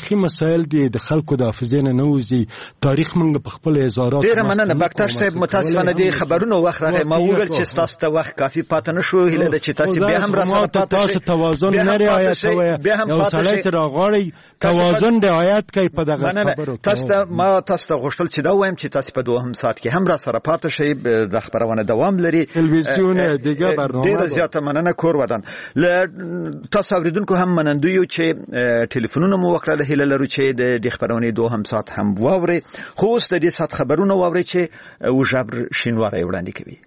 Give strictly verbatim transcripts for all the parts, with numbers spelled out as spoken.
تاریخي مسایل دي د خلکو د حافظې نه نوځي. تاریخ موږ په خپل هزارات ډیر مننه بکتر صاحب. متاسفانه دي خبرونه وخت راغی. ما وویل چې تاسو ته وخت کافي پاتې نشو. هیله ده چې تاسو بیا هم را سره پاتې شئ. توازن نه رعایت کوي. یو سړی چې راغړی توازن رعایت کوي په دغه خبرو. تاسو ته ما تاسو ته غوښتل چې دا وایم چې تاسو په دوهم ساعت کې هم را سره پاتې شئ. د خبرونه دوام لري. تلویزیون دیگه برنامه ډیر زیاته مننه کور ودان. ل تاسو اوریدونکو هم منندوی یو چې ټلیفونونه مو وکړه. هیله لرو چې د خبرونه دوهم ساعت هم واوري. خو اوس د دې ساعت خبرونه واوري چې وجبر شینواری وړاندې کوي.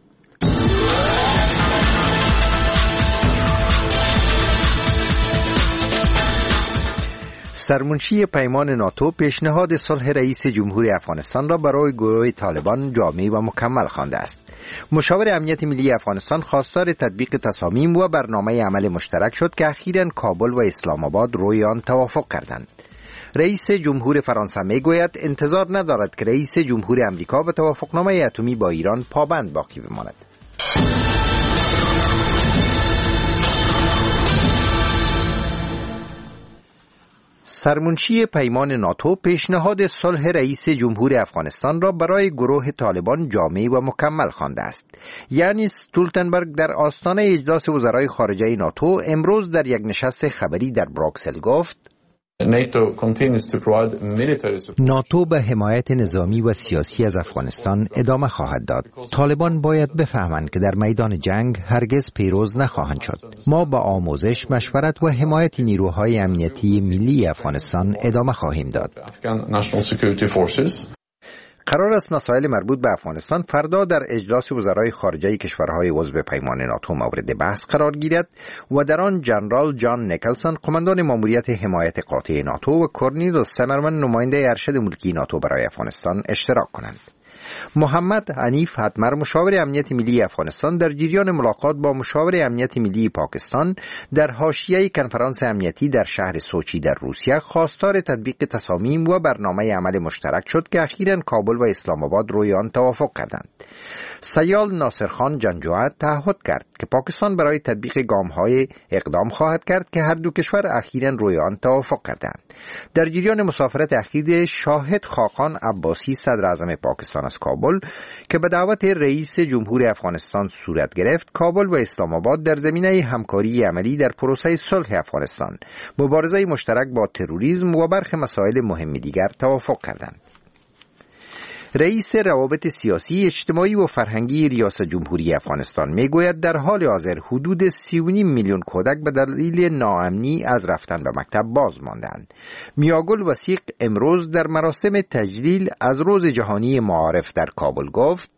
سرمنشی پیمان ناتو پیشنهاد صلح رئیس جمهوری افغانستان را برای گروه طالبان جامع و مکمل خوانده است. مشاور امنیت ملی افغانستان خواستار تطبیق تصامیم و برنامه عمل مشترک شد که اخیراً کابل و اسلام آباد روی آن توافق کردند. رئیس جمهور فرانسه میگوید انتظار ندارد که رئیس جمهور امریکا به توافقنامه اتمی با ایران پابند باقی بماند. سرمنشی پیمان ناتو پیشنهاد صلح رئیس جمهور افغانستان را برای گروه طالبان جامع و مکمل خوانده است. یعنی استولتنبرگ در آستانه اجلاس وزرای خارجه ناتو امروز در یک نشست خبری در بروکسل گفت ناتو به حمایت نظامی و سیاسی از افغانستان ادامه خواهد داد. طالبان باید بفهمند که در میدان جنگ هرگز پیروز نخواهند شد. ما با آموزش، مشورت و حمایت نیروهای امنیتی ملی افغانستان ادامه خواهیم داد. قرار است مسائل مربوط به افغانستان فردا در اجلاس وزرای خارجه کشورهای عضو پیمان ناتو مورد بحث قرار گیرد و در آن جنرال جان نیکلسون قماندان ماموریت حمایت قاطع ناتو و کورنیل سمرمن نماینده ارشد ملکی ناتو برای افغانستان اشتراک کنند. محمد حنیف حتمر مشاور امنیت ملی افغانستان در جریان ملاقات با مشاور امنیت ملی پاکستان در حاشیه کنفرانس امنیتی در شهر سوچی در روسیه خواستار تطبیق تصامیم و برنامه عمل مشترک شد که اخیراً کابل و اسلام آباد روی آن توافق کردند. سیال ناصرخان جنجوعت تعهد کرد که پاکستان برای تطبیق گام‌های اقدام خواهد کرد که هر دو کشور اخیراً روی آن توافق کردند. در جریان مسافرت اخیر شاهد خاقان عباسی صدر اعظم پاکستان از کابل که به دعوت رئیس جمهور افغانستان صورت گرفت، کابل و اسلام آباد در زمینه همکاری عملی در پروسه صلح افغانستان، مبارزه مشترک با تروریسم و برخی مسائل مهم دیگر توافق کردند. رئیس روابط سیاسی، اجتماعی و فرهنگی ریاست جمهوری افغانستان میگوید در حال حاضر حدود سی و نیم میلیون کودک به دلیل ناامنی از رفتن به مکتب باز ماندند. میاگل وثیق امروز در مراسم تجلیل از روز جهانی معارف در کابل گفت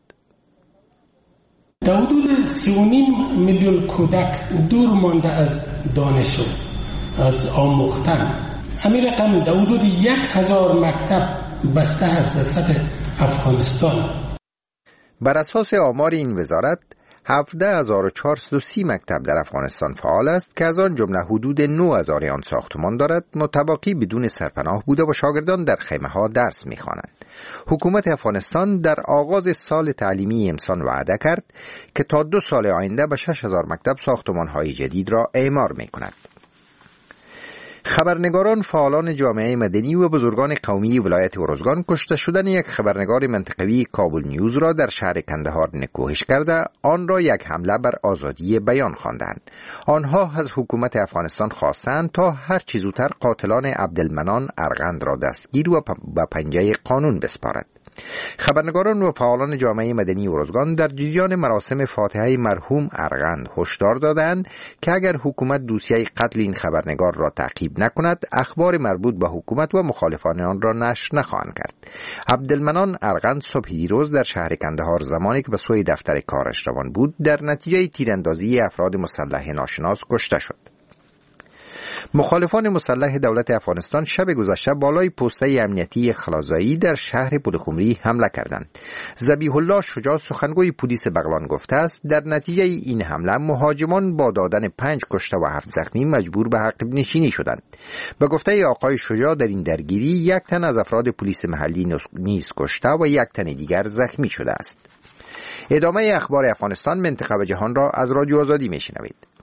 در حدود سی و نیم میلیون کودک دور مانده از دانش و از آموختن. همین رقم در حدود یک هزار مکتب بسته است در سطح افغانستان. بر اساس آمار این وزارت هفده هزار و چهارصد و سی مکتب در افغانستان فعال است که از آن جمله حدود نه هزار آن ساختمان دارد، متباقی بدون سرپناه بوده و شاگردان در خیمه ها درس می‌خوانند. حکومت افغانستان در آغاز سال تعلیمی امسال وعده کرد که تا دو سال آینده به شش هزار مکتب ساختمان‌های جدید را اعمار می‌کند. خبرنگاران، فعالان جامعه مدنی و بزرگان قومی ولایت ارزگان کشته شدن یک خبرنگار منطقوی کابل نیوز را در شهر کندهار نکوهش کرده آن را یک حمله بر آزادی بیان خواندند. آنها از حکومت افغانستان خواستند تا هر چه زودتر قاتلان عبدالمنان ارغند را دستگیر و به پنجه قانون بسپارد. خبرنگاران و فعالان جامعه مدنی ارزگان در جریان مراسم فاتحه مرحوم ارغند هشدار دادند که اگر حکومت دوسیه قتل این خبرنگار را تعقیب نکند، اخبار مربوط به حکومت و مخالفان آن را نشر نخواهند کرد. عبدالمنان ارغند صبح دیروز در شهر کندهار زمانی که به سوی دفتر کارش روان بود، در نتیجه تیراندازی افراد مسلح ناشناس کشته شد. مخالفان مسلح دولت افغانستان شب گذشته بالای پسته امنیتی خلازایی در شهر پلخمری حمله کردند. ذبیح الله شجاع سخنگوی پلیس بغلان گفته است در نتیجه این حمله مهاجمان با دادن پنج کشته و هفت زخمی مجبور به عقب نشینی شدند. به گفته آقای شجاع در این درگیری یک تن از افراد پلیس محلی نیز کشته و یک تن دیگر زخمی شده است. ادامه اخبار افغانستان، منطقه و جهان را از رادیو آزادی میشنوید.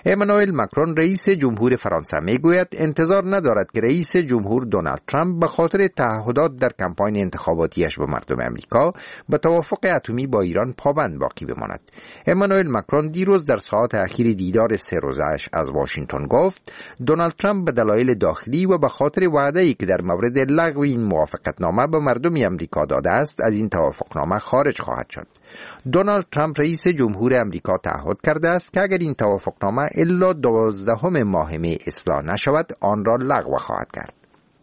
امانوئل ماکرون رئیس جمهور فرانسه میگوید انتظار ندارد که رئیس جمهور دونالد ترامپ به خاطر تعهدات در کمپاین انتخاباتیش به مردم امریکا به توافق اتمی با ایران پابند باقی بماند. امانوئل ماکرون دیروز در ساعات اخیر دیدار سه روزه‌اش از واشنگتن گفت دونالد ترامپ به دلایل داخلی و به خاطر وعده‌ای که در مورد لغو این موافقتنامه به مردم امریکا داده است از این توافقنامه خارج خواهد شد. دونالد ترامپ رئیس جمهور امریکا تعهد کرده است که اگر این توافقنامه الا دوازدهم ماه می اصلاح نشود آن را لغو خواهد کرد.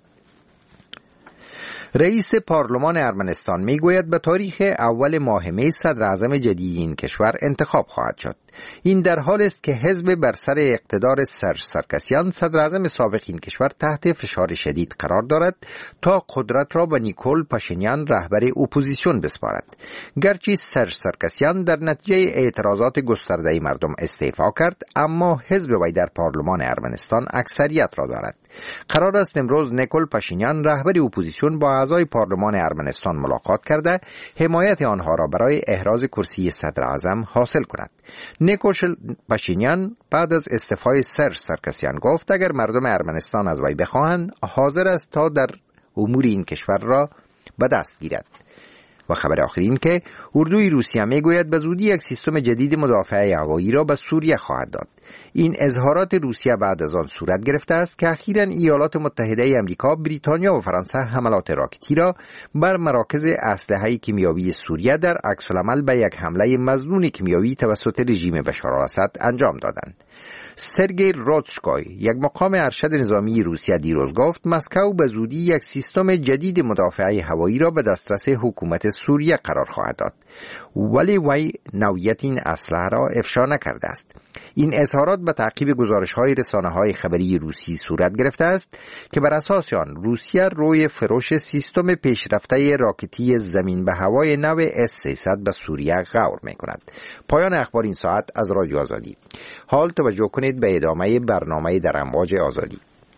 رئیس پارلمان ارمنستان میگوید به تاریخ اول ماه می صدر اعظم جدید این کشور انتخاب خواهد شد. این در حال است که حزب بر سر اقتدار سرژ سرکسیان صدر اعظم سابق این کشور تحت فشار شدید قرار دارد تا قدرت را به نیکول پاشینیان رهبر اپوزیسیون بسپارد. گرچه سرژ سرکسیان در نتیجه اعتراضات گسترده مردم استعفا کرد اما حزب وی در پارلمان ارمنستان اکثریت را دارد. قرار است امروز نیکول پاشینیان رهبر اپوزیسیون با اعضای پارلمان ارمنستان ملاقات کرده حمایت آنها را برای احراز کرسی صدر اعظم حاصل کند. نیکول پاشینیان بعد از استعفای سرژ سرکسیان گفت اگر مردم ارمنستان از وی بخواهند حاضر است تا در امور این کشور را به دست گیرد. و خبر آخر این که اردوی روسیه میگوید به زودی یک سیستم جدید مدافع هوایی را به سوریه خواهد داد. این اظهارات روسیه بعد از آن صورت گرفته است که اخیراً ایالات متحده آمریکا، بریتانیا و فرانسه حملات راکتی را بر مراکز اسلحه کیمیایی سوریه در عکس العمل به یک حمله مظنون کیمیایی توسط رژیم بشار الاسد انجام دادند. سرگئی روتشکوی یک مقام ارشد نظامی روسیه دیروز گفت مسکو به زودی یک سیستم جدید مدافع هوایی را به دسترس حکومت سوریه قرار خواهد داد، ولی وی نوعیت این اسلحه را افشا نکرده است. این اظهارات به تعقیب گزارش‌های رسانه‌های خبری روسی صورت گرفته است که بر اساس آن روسیه روی فروش سیستم پیشرفته راکتی زمین به هوای نو اس سیصد به سوریه غور می‌کند. پایان اخبار این ساعت از رادیو آزادی. حال توجه کنید به ادامه برنامه در امواج آزادی.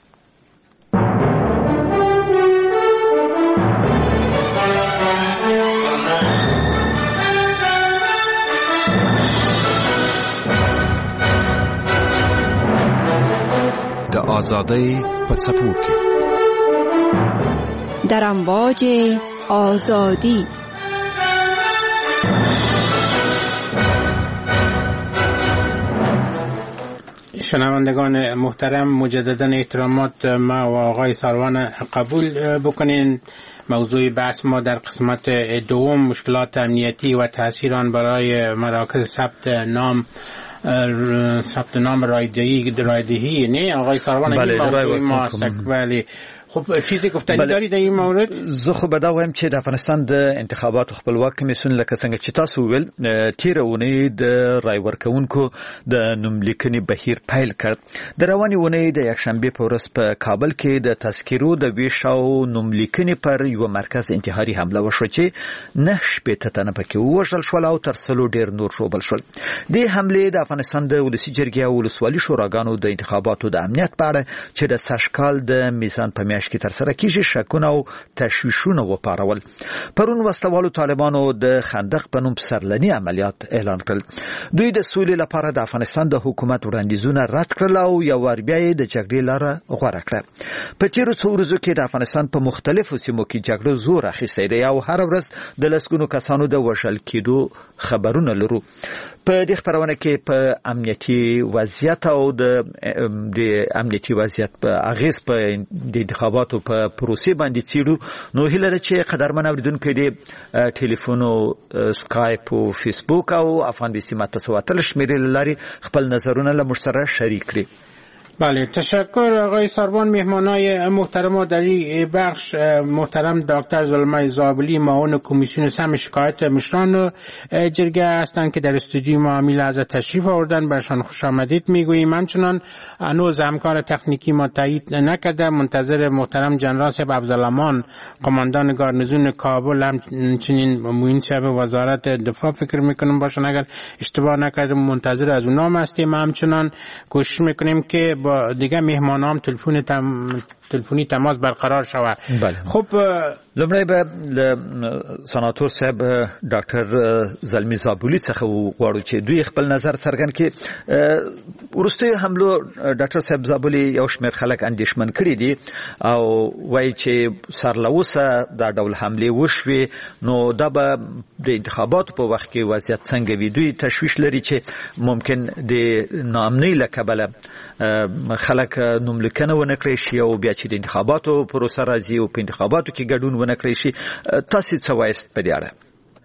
د آزادۍ په څپو کې در امواج آزادی. شنوندگان محترم، مجددا احترامات ما و آقای سروان قبول بکنین. موضوع بحث ما در قسمت دوم مشکلات امنیتی و تأثیر آن برای مراکز ثبت نام ثبت نام رایدهی رایدهی نه آقای سروان بله موضوع ما است. ولی خب چیزی گفتنی بله. داری در این مورد؟ زه خو به دا وایم چې د افغانستان د انتخاباتو خپلواک کمیسیون لکه څنګه چې تاسو ویل تیر اونۍ د رای ورکوونکو د نوملیکنې بهیر پیل کړ. د روانې اونۍ د یکشنبه په ورځ په کابل کې د تذکیرو د ویش او نوملیکنې پر یو مرکز انتحاري حمله وشوه چې نه شپېته تنه پکې ووژل شول او تر سلو ډېر نور ژوبل شول. دې حملې د افغانستان د ولسي جرګې او ولسوالي شوراګانو د انتخاباتو د امنیت په اړه چې د سږ کال د میزان په میاشت کې تر سره کیږي شکونه او تشویشونه وپارول. پرون وسلوالو طالبانو د خندق په نوم سرلنی عملیات اعلان کړل. دوی د سولې لپاره د افغانستان د حکومت وړاندیزونه رد کړل او یو ور بیا د جګړې لاره غوره کړه. په تیرو څو ورځو کې د افغانستان په مختلفو سیمو کې جګړه زور اخیستی دی او هر ورځ د لسګونو کسانو د وژل کېدو خبرونه لرو. په دې خبرونه کې په امنیتي وضعیت او د د امنیتي وضعیت په اغیز په د انتخاباتو په پروسې باندې څیړو. نو هیله ده چې قدرمن اوریدونکو دې ټلیفون او سکایپ او فیسبوک او افغان بیسی متسواتل شمیرې لري خپل نظرونه له موږ سره شریک کړي. بله، تشکر آقای سروان. مهمانای محترم در این بخش محترم دکتر زلمه زابلی معاون کمیسیون سم شکایت مشران جرگه هستند که در استودیو ما میل از تشریف آوردن. برشان خوش آمدید میگوییم. همچنان هنوز همکار تکنیکی ما تایید نکرده. منتظر محترم جنرال صاحب افضلامان قماندان گارنیزون کابل همچنین معین صاحب وزارت دفاع فکر میکنم باشن، اگر اشتباه نکردم منتظر از اونام هستیم. همچنان کوشش میکنیم که با دیگه مهمانام تلفن تلفنی تماس برقرار شود. بله. خب لمړی به سناتور صاحب ډاکټر زلمی زابولی څخه وغواړو چې دوی خپل نظر څرګند کړي. وروستیو حملو ډاکټر صاحب زابولی یو شمېر خلک اندېښمن کړي دي او وایي چې سرلوسه دا ډول حملې وشوې نو دا به د انتخاباتو په وخت کې وضعیت څنګه وي. دوی تشویش لري چې ممکن د ناامنۍ له کبله خلک نوملیکنه ونه کړی شي او بیا چې د انتخاباتو پروسه راځي او په انتخاباتو کې ګډون ونه کړی شي. تاسو څه وایست په دې اړه؟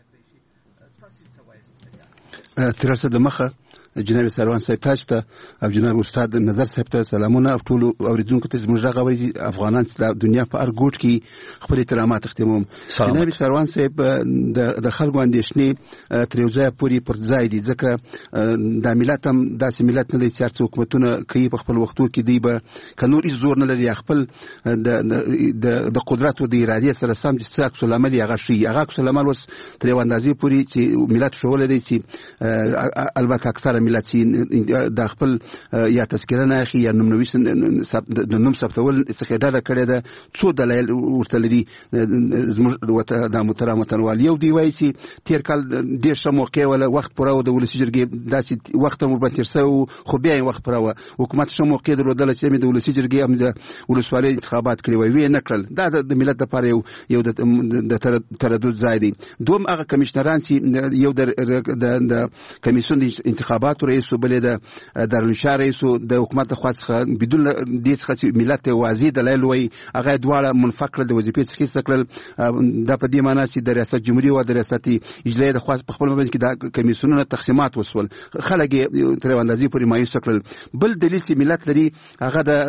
تر څه د مخه جناب سروان صاحب تاسو ته او جناب استاد نظر صاحب ته سلامونه او ټول اوریدونکو ته زموږ غوړي افغانان د دنیا په هر ګوټ کې خپل احترامات تقدیموم. جناب سروان صاحب د خلکو اندېښنې تر یو ځای پورې پر ځای دي ځکه د ملت هم داسې ملت نه دی چې هر حکومتونه کوي په خپل وختو کې دی به کنور هیڅ زور نه لري خپل د د قدرت او د ارادې سره سم چې څه عکس العمل یې هغه شي هغه عکس العمل اوس تر یو اندازې پورې چې ملت شوله دی چې البته اکثره ملت چې د خپل یا تذکره نه اخی یا نوم نویس د نوم ثبتول څخه ډاډه کړی ده. څو دلایل ورته لري زموږ د محترم وطنوال. یو دی وایي چې تیر کال ډېر ښه موقع ولا وخت پوره و د ولسي جرګې داسې وخت هم ورباندې تېر سوی خو بیا یې وخت پوره و حکومت ښه موقع درلودله چې د ولسي جرګې هم د ولسوالۍ انتخابات کړي وای ویې نه کړل. دا د ملت دپاره یو یو د تردد ځای دی. دوم هغه کمیشنران چې یو د کمیسیون د انتخابات رئیس او بل د دارالانشا رئیس د حکومت خوا څخه بدون دې څخه چې ملت ته واضح دلایل وایي هغه دواړه منفک کړل د وظیفې څخه ایسته کړل. دا په دې معنی چې د ریاست جمهوریت او د ریاست اجرایي د خوا په خپل مابین کې د کمیسیونونو تقسیمات وسول خلک یې تر اندازې پورې مایوسه کړل. بل دلیل چې ملت لري هغه د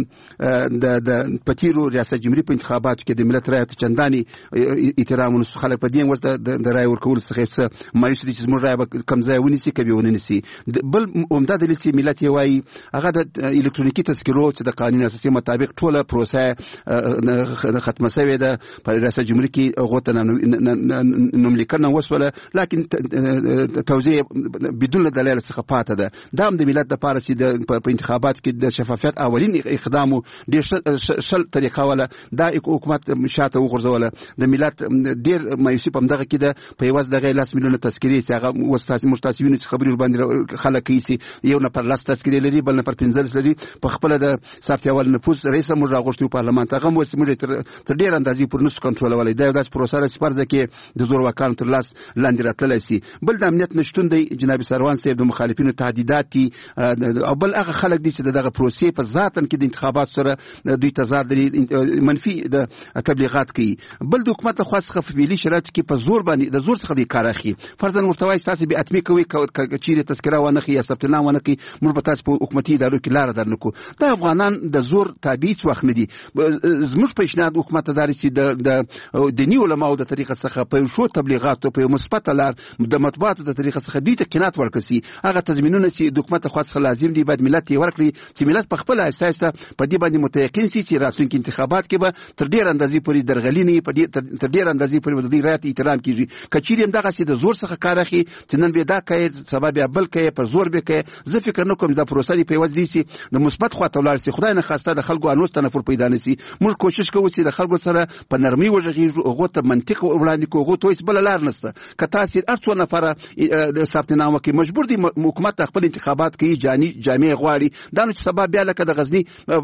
د پتیرو ریاست جمهوریت په انتخاباتو کې د ملت رایې ته چنداني احترام ونسو. خلک په دې وس د رایې ورکول څخه مایوس دي چې زموږ رایې به کم ځای ونیسي که به ونه نیسي. بل عمده دلیل چې ملت یې وایي هغه د الکترونیکي تذکرو چې د قانون اساسي مطابق ټوله پروسه ختمه شوې ده په ریاست جمهوریت کې هغو ته نوملیکنه وسوله لکن توزیع بدون دلایل څخه پاته ده. دا هم د ملت دپاره چې په انتخاباتو کې د شفافیت اولین اقدام ډېر شل طریقه وله دا حکومت شاته وغورځوله. د ملت ډېر مایوسي په همدغه کې ده په یوازې دغه لس میلیونه تذکرې چې هغه اوس تاسې موږ تاسې وینو چې خبرې ورباندې خلک کوي چې یو نفر لس تذکرې لري بل نفر پنځلس لري. په خپله د ثبت اول نفوس رئیس موږ راغوښتي و پارلمان ته هغه هم اوس موږ تر ډېر اندازې پورې نسو کنټرولولی. دا یو داسې پروسه ده چې فرض کې د زور واکانو تر لاس لاندې راتللی سي. بل د امنیت نشتون دی. جناب سروان صاحب د مخالفینو تهدیدات دي او بل هغه خلک دي چې دغه پروسې په ذاتاً کې د انتخابات سره دوی تضاد لري منفي د تبلیغات کوي. بل د حکومت لخوا څخه په ملي شرایطو کې په زور باندې د زور څخه د کار اخلي. فرضاً ورته وایي تاسې بې اتمي کوئ که چیرې تذکره ونه کړي یا ثبتنامه ونه کړي موږ به تاسو په حکومتي ادارو کې لاره در نه کړو. دا افغانان د زور تابع هېڅ وخت نه دي. زموږ پیشنهاد حکومت ته دا دی چې د دیني علماو د طریقه څخه په یو ښو تبلیغاتو په یو مثبته لار د مطبوعاتو د طریقه څخه دوی ته قناعت ورکړل سي. هغه تضمینونه چې د حکومت لخوا څخه لازم دي باید ملت یې ورکړي چې ملت په خپله اساس ته په دې باندې متیقن سي چې راتلونکي انتخابات کې به تر ډېر اندازې پورې درغلي نه وي تر ډېر اندازې پورې به د دوی رایې ته احترام کېږي. که چیرې همدغسې د زور څخه کار اخلي چې نن به دا کوي سبا بیا بل کوي پر زور به کوي زه فکر نه کوم دا پروسه دې په یوازې دي چې د مثبت خوا ته ولاړ سي. خدای نه خواسته د خلکو انوس تنفر پیدا نه سي. موږ کوشش کوو چې د خلکو سره په نرمۍ وغږېږو هغو ته منطق وړاندې کړو هغو ته هېڅ بله لار نشته. که تاسې هر څو نفره ثبتنامه کوي مجبور دي حکومت خپل انتخابات کوي جامع غواړي. دا نو چې سبا بیا لکه د غزني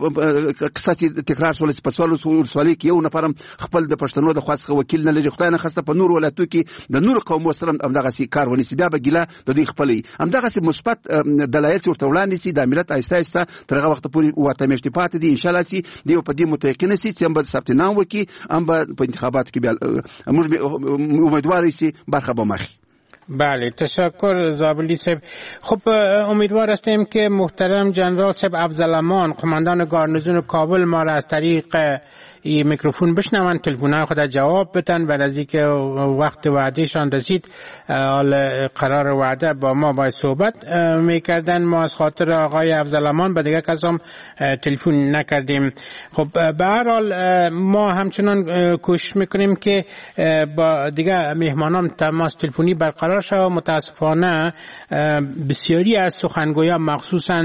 قصه چې تکرار شوله چې په څوارلسو ولسوالۍ کې یو نفر هم خپل د پښتنو د خوا څخه وکیل نه لري. خدای نه خواسته په نورو ولایتو کې د نورو قومو سره همدغسې کار ونیسي بیا به ګیله د دوی خپله وي. همدغسې مثبت دلایل چې ورته وړاندې سي دا ملت آهسته آهسته تر هغه وخته پورې اووه اتیا میاشتې پاتې دي انشاءالله چې دوی به په دې متیقنه سي چې هم به ثبتنام وکړي هم به په انتخاباتو کې بیا موږ امیدوار یو چې برخه به مخ. بله تشکر زابلی صاحب. خب امیدوار هستیم که محترم جنرال صاحب افضل امان قماندان گارنیزون کابل ما را از طریق این میکروفون بشنون، تلفن‌های خود جواب بدن. بعد از اینکه وقت وعدهشان رسید حال قرار وعده با ما باید صحبت میکردن. ما از خاطر آقای افضلامان به دیگه کس هم تلفن نکردیم. خب به هر حال ما همچنان کوشش میکنیم که با دیگه مهمانان تماس تلفنی برقرار شود. متاسفانه بسیاری از سخنگویا مخصوصا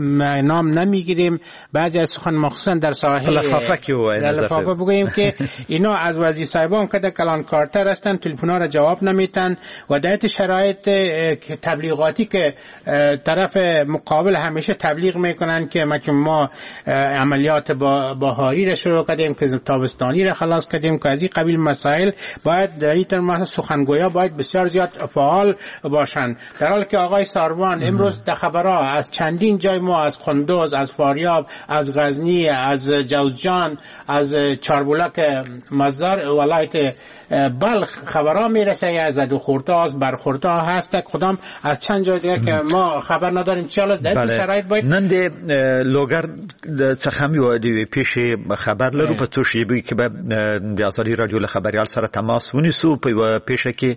نام نمیگیریم، بعضی از سخن مخصوصا در ساحل در لفافه بگوییم که اینا از وزیر صاحبان که کلان کارتر هستن، تلفن‌ها را جواب نمیتن و در شرایط تبلیغاتی که طرف مقابل همیشه تبلیغ میکنن که ما عملیات بهاری را شروع کردیم که تابستانی را خلاص کردیم که از این قبیل مسائل باید در این ترم سخنگویا باید بسیار زیاد فعال باشند. در حالی که آقای ساروان امروز در خبرها از چندین جای ما، از قندوز، از فاریاب، از غزنی، از جوزجان، از چاربولک مزار ولایت بلخ خبرها میرسه، از دو خورتاز برخورتا هست کدام از چند جای دیگه که ما خبر نداریم. چاله در این شرایط باید نن د لوګر څخه مې دی پیش خبر لرو په تو شی به کې به د ازادي رادیو له خبريال سره تماس ونیسو په پیش کې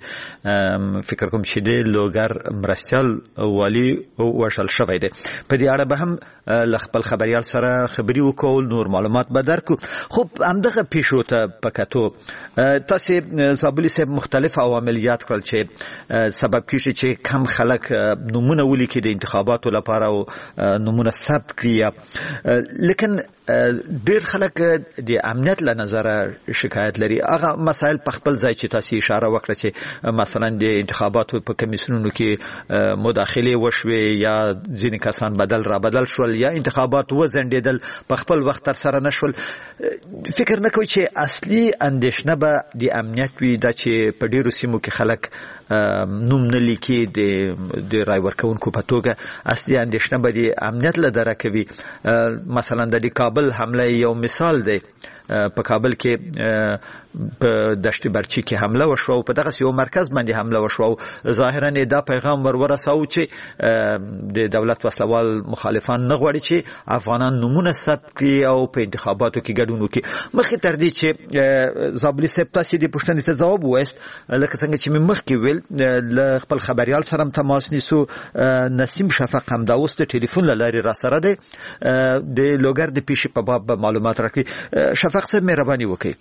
فکر کوم چې د لوګر مرسل والی وشل شوی دی. په دې اړه به هم له خپل خبريال سره خبري وکول، نور معلومات به درکو. خب همدغه پیشو ته پکاتو تاسو زابلی صاحب مختلف عوامل یاد کړل چې سبب کیږي چې کم خلک نمونه ولیکي د انتخاباتو لپاره او نمونه ثبت کړي، لیکن ډیر خلک د امنیت له نظره شکایت لري. هغه مسائل په خپل ځای چې تاسو اشاره وکړه چې مثلا د انتخاباتو په کمیسیونونو کې مداخله وشوي یا ځینې کسان بدل را بدل شول یا انتخابات وزندیدل په خپل وخت تر سره نشول، فکر نه کوي چې اصلي اندیشنه به د امنیت وي، دا چې په ډیرو سیمو کې خلک نوم نه لیکي د د رای ورکونکو په توګه، اصلي اندیشنه به د امنیت له درکه وي. مثلا د کابل حمله یو مثال دی. په کابل کې په دشت برچی کې حمله وشو او په دغه یو مرکز باندې حمله وشو او ظاهرا دا پیغام ورورساو چې د دولت وسلوال مخالفان نه غواړي چې افغانان نمونه ثبت کړي او په انتخاباتو کې ګډون وکړي. مخکې تر دې چې زابلی صاحب تاسو د پوښتنې ته ځواب وایست، لکه څنګه چې مې مخکې ویل له خپل خبريال سره تماس نیسو. نسیم شفق هم دا اوس د ټلیفون له لارې را سره دی د لوګر د پیښې په باب معلومات راکړي. شفق صاحب مهرباني وکړئ.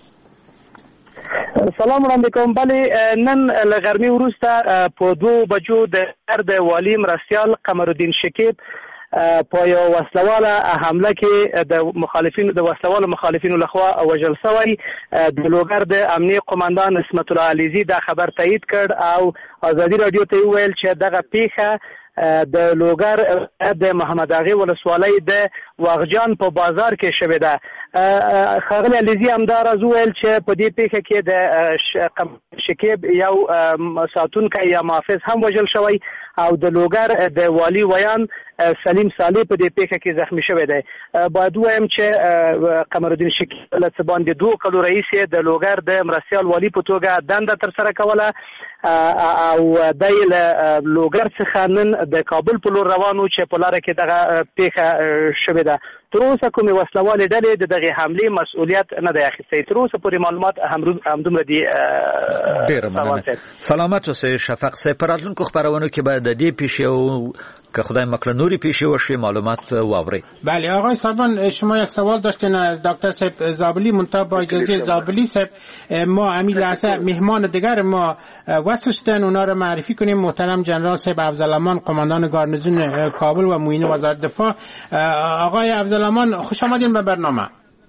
سلام وړاندې کوم. بلې نن له غرمې وروسته په دوه بجو د د والی مرستیال قمرالدین شکیب په یو وسلواله حمله کې د مخالفینو د وسلوالو مخالفینو لخوا وژل شوی. د لوګر د امنیه قومندان اسمت الله علیزی دا خبر تایید کړ او ازادي رادیو ته ویل چې دغه پیښه د لوګر د محمد اغه ولسوالۍ د واغجان په بازار کې شوې ده. خاغلی علیزی همدار از ویل چې په دې پیښه کې د شکیب یو ساتونکی یا محافظ هم وژل شوی او د لوګر د والی ویان سلیم صالح په دې پیښه کې زخمی شوی دی. باید وایم چې قمرالدین شکیب له څه باندې دوه کلو رئیس د لوګر د مرستیال والی په توګه دنده تر سره کوله او د لوګر څخه نن د کابل په لور روانو چې په لاره کې دغه پیښه شوې ده. تر اوسه کومې وسلوالې ډلې د دغه حملې مسؤلیت نه دی اخیستی. تر اوسه پورې معلومات همدومره دي. ډېره مننه. سلامت اوسئ شفق صاحب. په راتلونکو خپرونو کې به د دې پیښې او که خدای مکړه نوري پیښې وشي معلومات واورئ. بله آقای سربان، شما یک سوال داشتین از دکتر صاحب زابلی. منتها با اجازه زابلی صاحب ما همین لحظه مهمان دیگر ما وصل شدن، اونا رو معرفی کنیم. محترم جنرال صاحب افضلامان قماندان گارنیزون کابل و معین وزارت دفاع. آقای افضلامان خوش آمدین به برنامه.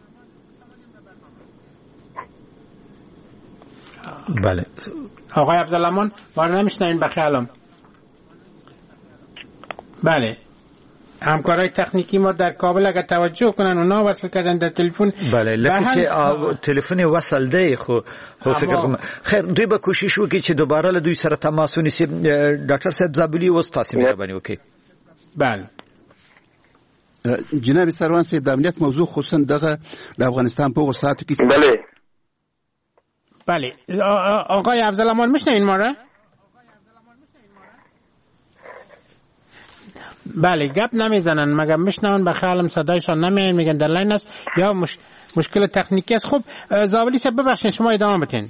بله آقای افضلامان ما رو نمیشنوین بخیالم. بله همکارای تکنیکی ما در کابل اگر توجه کنن اونا وصل کردن در تلفن. بله لکه چې تلفن وصل دی خو خو فکر کوم خیر دوی به کوشش وکړي چې دوباره له دوی سره تماس ونیسي. ډاکټر صاحب زابلی اوس تاسو مهرباني وکړئ. بله جناب سروان صاحب د امنیت موضوع خصوصا دغه د افغانستان په وساتو کې. بله بله آقای افضلامان میشنوین ما را؟ بله گپ نمیزنن مگر میشنون بخیالم صدایشان نمیاد میگن در لاین است یا مش... مشکل تکنیکی است. خب زابلی صاحب ببخشید شما ادامه بدین.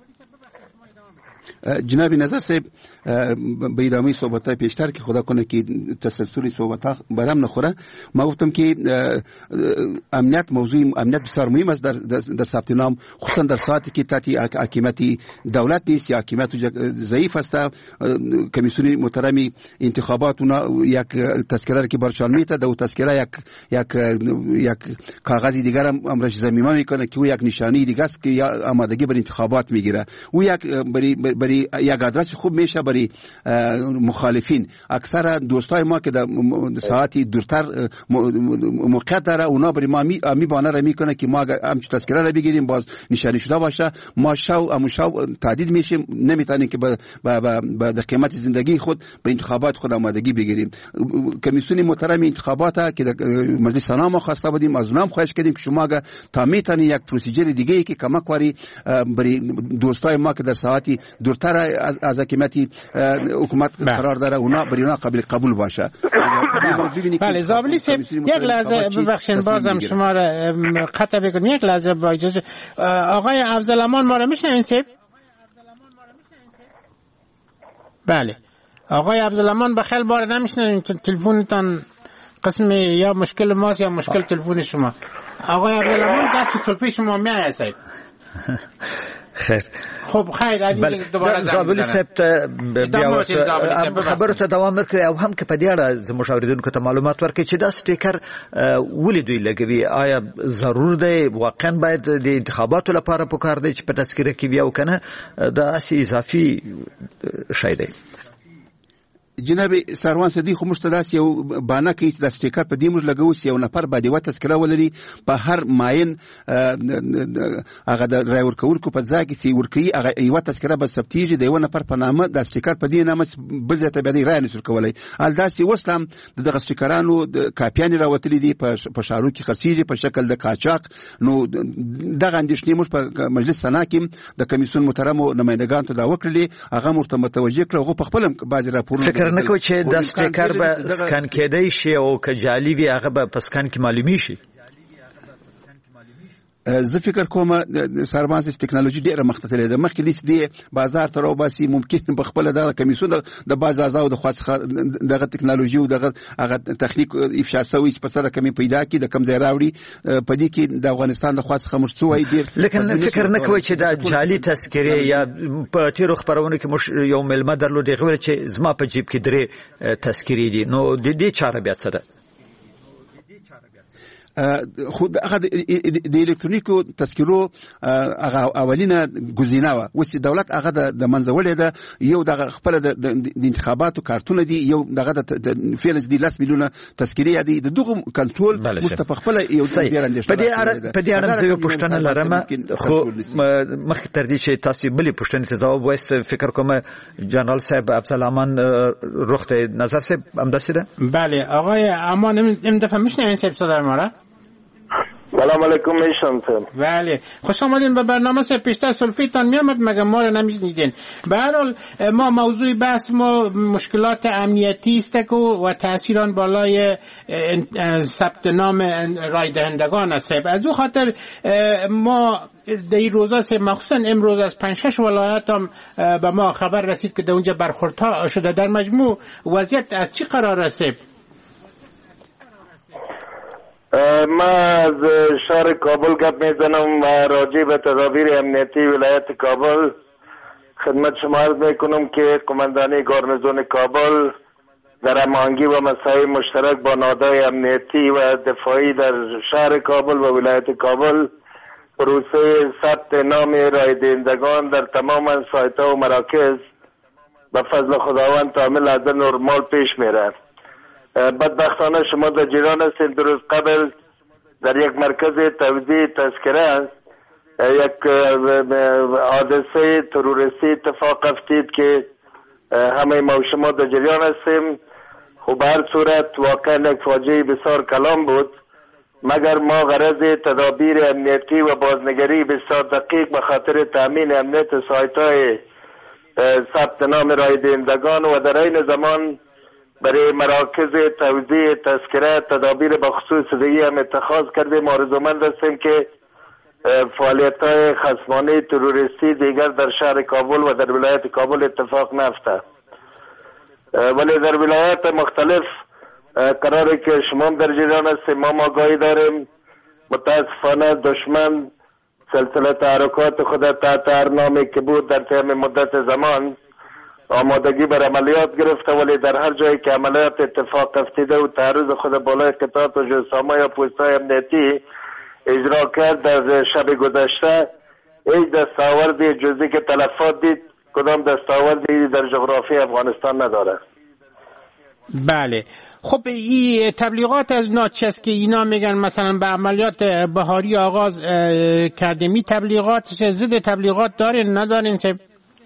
جناب نظر صاحب به ادامه صحبت‌های پیشتر که خدا کنه که تسلسل صحبت‌ها برام نخوره، ما گفتم که امنیت موضوع امنیت بسیار مهم است در در ثبت نام، خصوصا در ساعتی که تحت حاکمیت دولت نیست یا حاکمیت ضعیف است. کمیسیون محترمی انتخابات اونا یک تذکره که برشان میته، دو تذکره یک یک یک کاغذی دیگر هم امرش ضمیمه میکنه که او یک نشانی دیگه است که یا آمادگی بر انتخابات میگیره. او یک بری بری یک آدرس خوب میشه برای مخالفین. اکثر دوستای ما که در ساعتی دورتر موقعیت داره اونا برای ما می می بانه را میکنه که ما همچین تذکره را بگیریم باز نشانی شده باشه، ما شو امو شو تعدید میشیم، نمیتونیم که به به قیمت زندگی خود به انتخابات خود آمادگی بگیریم. کمیسیون محترم انتخابات که مجلس سنا ما خواسته بودیم از اونام خواهش کردیم که شما تا میتونید یک پروسیجر دیگه ای که کمک وری برای دوستای ما که در ساعتی دورتر از حکومت حکومت قرار داره اونا برای اونا قابل قبول باشه. بله زابلی صاحب یک لحظه ببخشید بازم شما را قطع بکنم، یک لحظه با اجازه آقای افضلامان ما را میشنوین صاحب؟ بله آقای افضلامان بخیر بار نمیشنوین، تلفنتان قسم یا مشکل ماست یا مشکل تلفن شما. آقای افضلامان گچ سلفی شما میای صاحب؟ خیر خب خیر از اینجا دوباره زابلی صاحب بیا خبرو ته دوام ورکړي او هم که په دې اړه زموږ اوریدونکو ته معلومات ورکړي چې دا سټیکر ولې دوی لګوي، آیا ضرور دی واقعا باید د انتخاباتو لپاره پکار دی چې په تذکره کې بیا وکنه دا اسی اضافي شی دی؟ جناب سروان صدیق خو مشتداس یو بانه کې د سټیکر په دیمر لګوس یو نفر باندې و تذکره ولري په هر ماین هغه د رای ورکولکو په ځای کې سی ورکی هغه یو تذکره به ثبتیږي د یو نفر په نامه د سټیکر په دی نامه بل ځای ته به رای نشر کولای. ال داسې وسلام دغه سټیکرانو د کاپیان راوتلي دي په شارو کې خرڅیږي په شکل د قاچاق. نو دغه اندیشنې موږ په مجلس سنا کې د کمیسیون محترمو نمائندگان ته دا وکړلې، هغه مرته متوجه کړو، هغه په خپل بعض راپورونه نکو چې د سټیکر به سکان کېدای شي او که جعلي وي هغه به په سکان کې معلومي شي. زه فکر کوم سرماز ټکنالوژي ډیره مخته ده، مخکې د دې بازار ته راوباسي ممکن په خپل د کمیسیون د باز اعضاء د خاص دغه ټکنالوژي او دغه هغه تخنیک افشا شوی چې په سره کمی پیدا کی د کم ځای راوړي په دې کې د افغانستان د خاص خمر څوای ډیر. لیکن فکر نه کوي چې د جعلي تذکره یا په تیرو خبرونه کې مش یو ملمه درلود غوړي چې زما په جیب کې درې تذکری دي، نو د دې چاره بیا څه ده؟ خود هغه د الکترونیکو تذکرو هغه اولینه گزینه و وسی دولت هغه د منځولې ده یو د خپل د انتخاباتو کارتونه دي، یو دغه د فیرز دي لاس میلیونه تذکری دي د دغه کنټرول مستفخپل یو بیرندش. په دې اړه په دې اړه یو پوښتنه لرم، خو مخ تر دې چې تاسو بلې پوښتنې ته جواب وایست فکر کوم جنرال صاحب افضلامان روخته نظر صاحب همداسې ده. بله آقای امان ام دفعه میشنوین صاحب صدای ما را؟ سلام علیکم میشم صاحب. بله خوش آمدین به برنامه. سه پیشتر سلفیتان میامد مگه ما رو نمیشنیدین. به هر حال ما موضوع بحث ما مشکلات امنیتی است و تاثیران بالای ثبت نام رای دهندگان است. از او خاطر ما در این روزا سه مخصوصا امروز از پنج شش ولایت هم به ما خبر رسید که در اونجا برخوردها شده. در مجموع وضعیت از چی قرار است؟ ما از شهر کابل گپ میزنم و راجع به تدابیر امنیتی ولایت کابل خدمت شما عرض میکنم که قماندانی گارنیزون کابل در هماهنگی و مساعی مشترک با نهادهای امنیتی و دفاعی در شهر کابل و ولایت کابل پروسه ثبت نام رای دهندگان در تمام سایت‌ها و مراکز به فضل خداوند کامل از نرمال پیش میره. بدبختانه شما در جریان هستید. دو روز قبل در یک مرکز توزیع تذکره یک حادثه تروریستی اتفاق افتید که همه ما شما در جریان هستیم. خب هر صورت واقعا یک فاجعه بسیار کلان بود، مگر ما غرض تدابیر امنیتی و بازنگری بسیار دقیق به خاطر تامین امنیت سایت‌های ثبت نام رای دهندگان و در این زمان برای مراکز توزیع تذکره تدابیر بخصوص دیگه هم اتخاذ کردیم. آرزومند هستیم که فعالیت های خصمانه تروریستی دیگر در شهر کابل و در ولایت کابل اتفاق نیفته. ولی در ولایت مختلف قراره که شما در جریان هستیم، ما آگاهی داریم. متاسفانه دشمن سلسله تحرکات خود تحت هر نامی که بود در طی مدت زمان آمادگی بر عملیات گرفته، ولی در هر جایی که عملیات اتفاق افتیده و تعرض خود بالای قطعات و جسامه یا پوستهای امنیتی اجرا کرد در شب گذشته، هیچ دستاوردی جزئی که تلفات دید کدام دستاوردی در جغرافی افغانستان نداره. بله خب این تبلیغات از ناچیز که اینا میگن مثلا به عملیات بهاری آغاز کرده، می تبلیغات ضد تبلیغات دارین ندارین؟ چه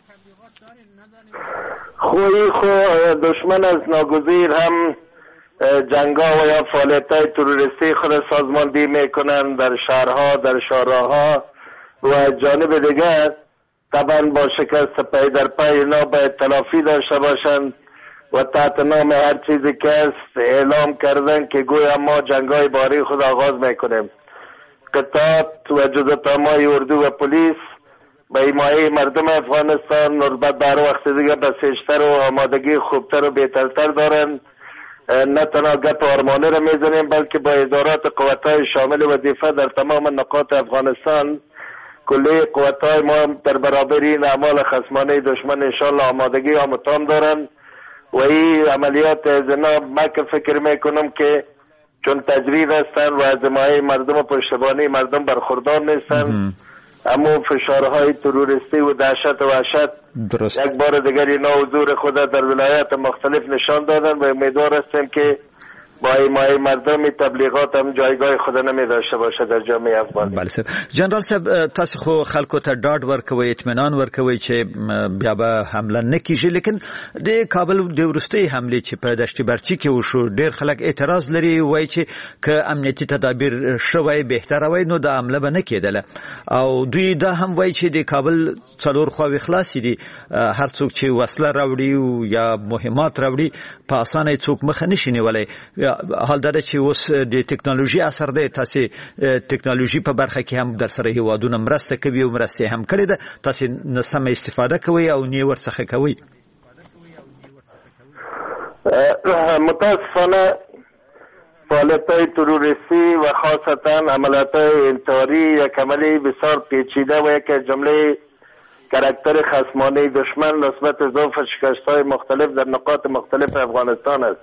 خوی خو دشمن از ناگزیر هم جنگا و یا فعالیت‌های تروریستی خود سازماندهی میکنن در شهرها، در شهرها و جانب دیگر طبعا با شکست پی در پی اینا باید تلافی داشته باشند و تحت نام هر چیزی که است اعلام کردن که گویا ما جنگای باری خود آغاز میکنیم. قطعات و جزءتامای اردو و پلیس به حمایه مردم افغانستان نسبت به هر وقت دیگه بسیجتر و آمادگی خوبتر و بهترتر دارن. نه تنها گپ آرمانه را میزنیم بلکه با ادارات قوتهای شامل وظیفه در تمام نقاط افغانستان کلی قوتهای ما در برابر این اعمال خصمانه دشمن انشالله آمادگی ها متام دارن و این عملیات از اینا من که فکر میکنم که چون تجرید هستن و از حمایه مردم و پشتیبانی مردم برخوردار نیستن، اما فشارهای تروریستی و دهشت و وحشت یک بار دیگر اینا حضور خود در ولایات مختلف نشان دادن و امیدوار هستیم که با حمایه مردم تبلیغات هم جایگاه خود نمی داشته باشه در جامعه افغان. بله صاحب. جنرال صاحب تاسو خو خلکو ته ډاډ ورکوي، اطمینان ورکوي چې بیا به حمله نه کیږي، لیکن د کابل د وروستۍ حملې چې په دشت برچی کې وشو ډیر خلک اعتراض لري، وایي چې که امنیتي تدابیر شوی بهتره وای نو د حمله به نه کېدله، او دوی دا هم وایي چې د کابل څلور خواوې خلاصې دي، هر څوک چې وسله راوړي یا مهمات راوړي په اسانه څوک مخه نشي نیولی. حال دا چې اوس د ټکنالوژي اثر دی، تاسو ټکنالوژي په برخه کې هم در سره هیوادونه مرسته کوي او مرسته هم کړې ده، تاسو نسمه استفاده کوي او نه ورڅخه کوي. متاسفانه فعالیت‌های تروریستی و خاصتا عملیات‌های انتحاری یک عملی بسیار پیچیده و یک جمله کاراکتر خصمانه دشمن نسبت ضعف و شکست‌های مختلف در نقاط مختلف افغانستان است.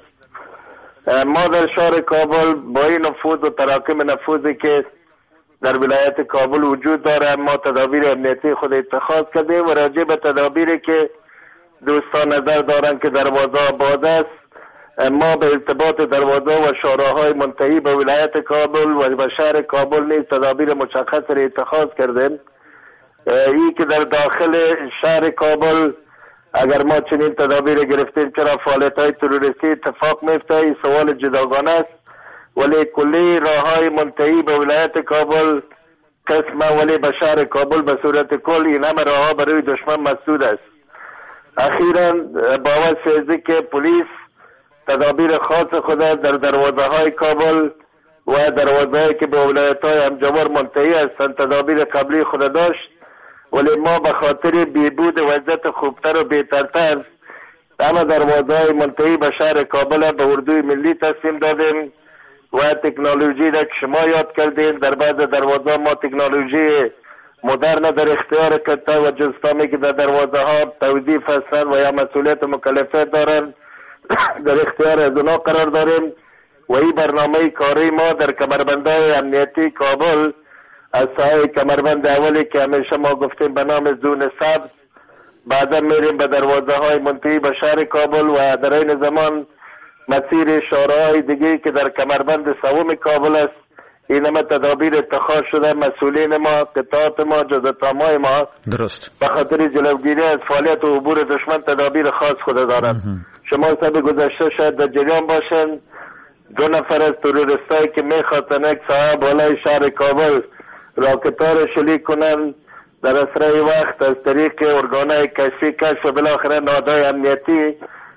ما در شهر کابل با این نفوذ و تراکم نفوذی که در ولایت کابل وجود داره ما تدابیر امنیتی خود اتخاذ کردیم و راجع به تدابیری که دوستان نظر دارن که دروازه باز است، ما به ارتباط دروازه و شهرهای منتهی به ولایت کابل و به شهر کابل نیز تدابیر مشخص را اتخاذ کردیم. این که در داخل شهر کابل اگر ما چنین تدابیر گرفتیم چرا فعالیت‌های تروریستی اتفاق میفته، این سوال جداگانه است، ولی کلی راههای منتهی به ولایت کابل قسمه ولی به شهر کابل به صورت کل این همه راهها برای دشمن مسدود است. اخیراً با واسطه که پلیس تدابیر خاص خود در دروازه های کابل و دروازه‌ای که به ولایت‌های همجوار منتهی هستند تدابیر قبلی خود داشت، ولی ما به خاطر بیبود وضعیت خوبتر و بهترتر همه دروازه‌های منتهی به شهر کابل به اردوی ملی تسلیم دادیم و تکنولوژی را که شما یاد کردین در بعض دروازه ما تکنولوژی مدرن در اختیار کرده و جزتامی که در دروازه ها توظیف هستند و یا مسئولیت مکلفه دارند در اختیار از اونا قرار داریم و این برنامه کاری ما در کمربندهای امنیتی کابل از ساحه کمربند اولی که همیشه ما گفتیم به نام زون سبز، بعدا میریم به دروازه های منتهی به شهر کابل و در این زمان مسیر شهرهای دیگه که در کمربند سوم کابل است. این همه تدابیر اتخاذ شده، مسئولین ما، قطعات ما، جزءتامای ما درست به خاطر جلوگیری از فعالیت و عبور دشمن تدابیر خاص خود دارند. شما سب گذشته شاید در جریان باشن دو نفر از تروریستایی که میخواستن یک ساعه بالای شهر کابل راکت‌ها را شلیک کنن در اسرع وقت از طریق ارگانهای کشفی کشف و بالاخره نهادهای امنیتی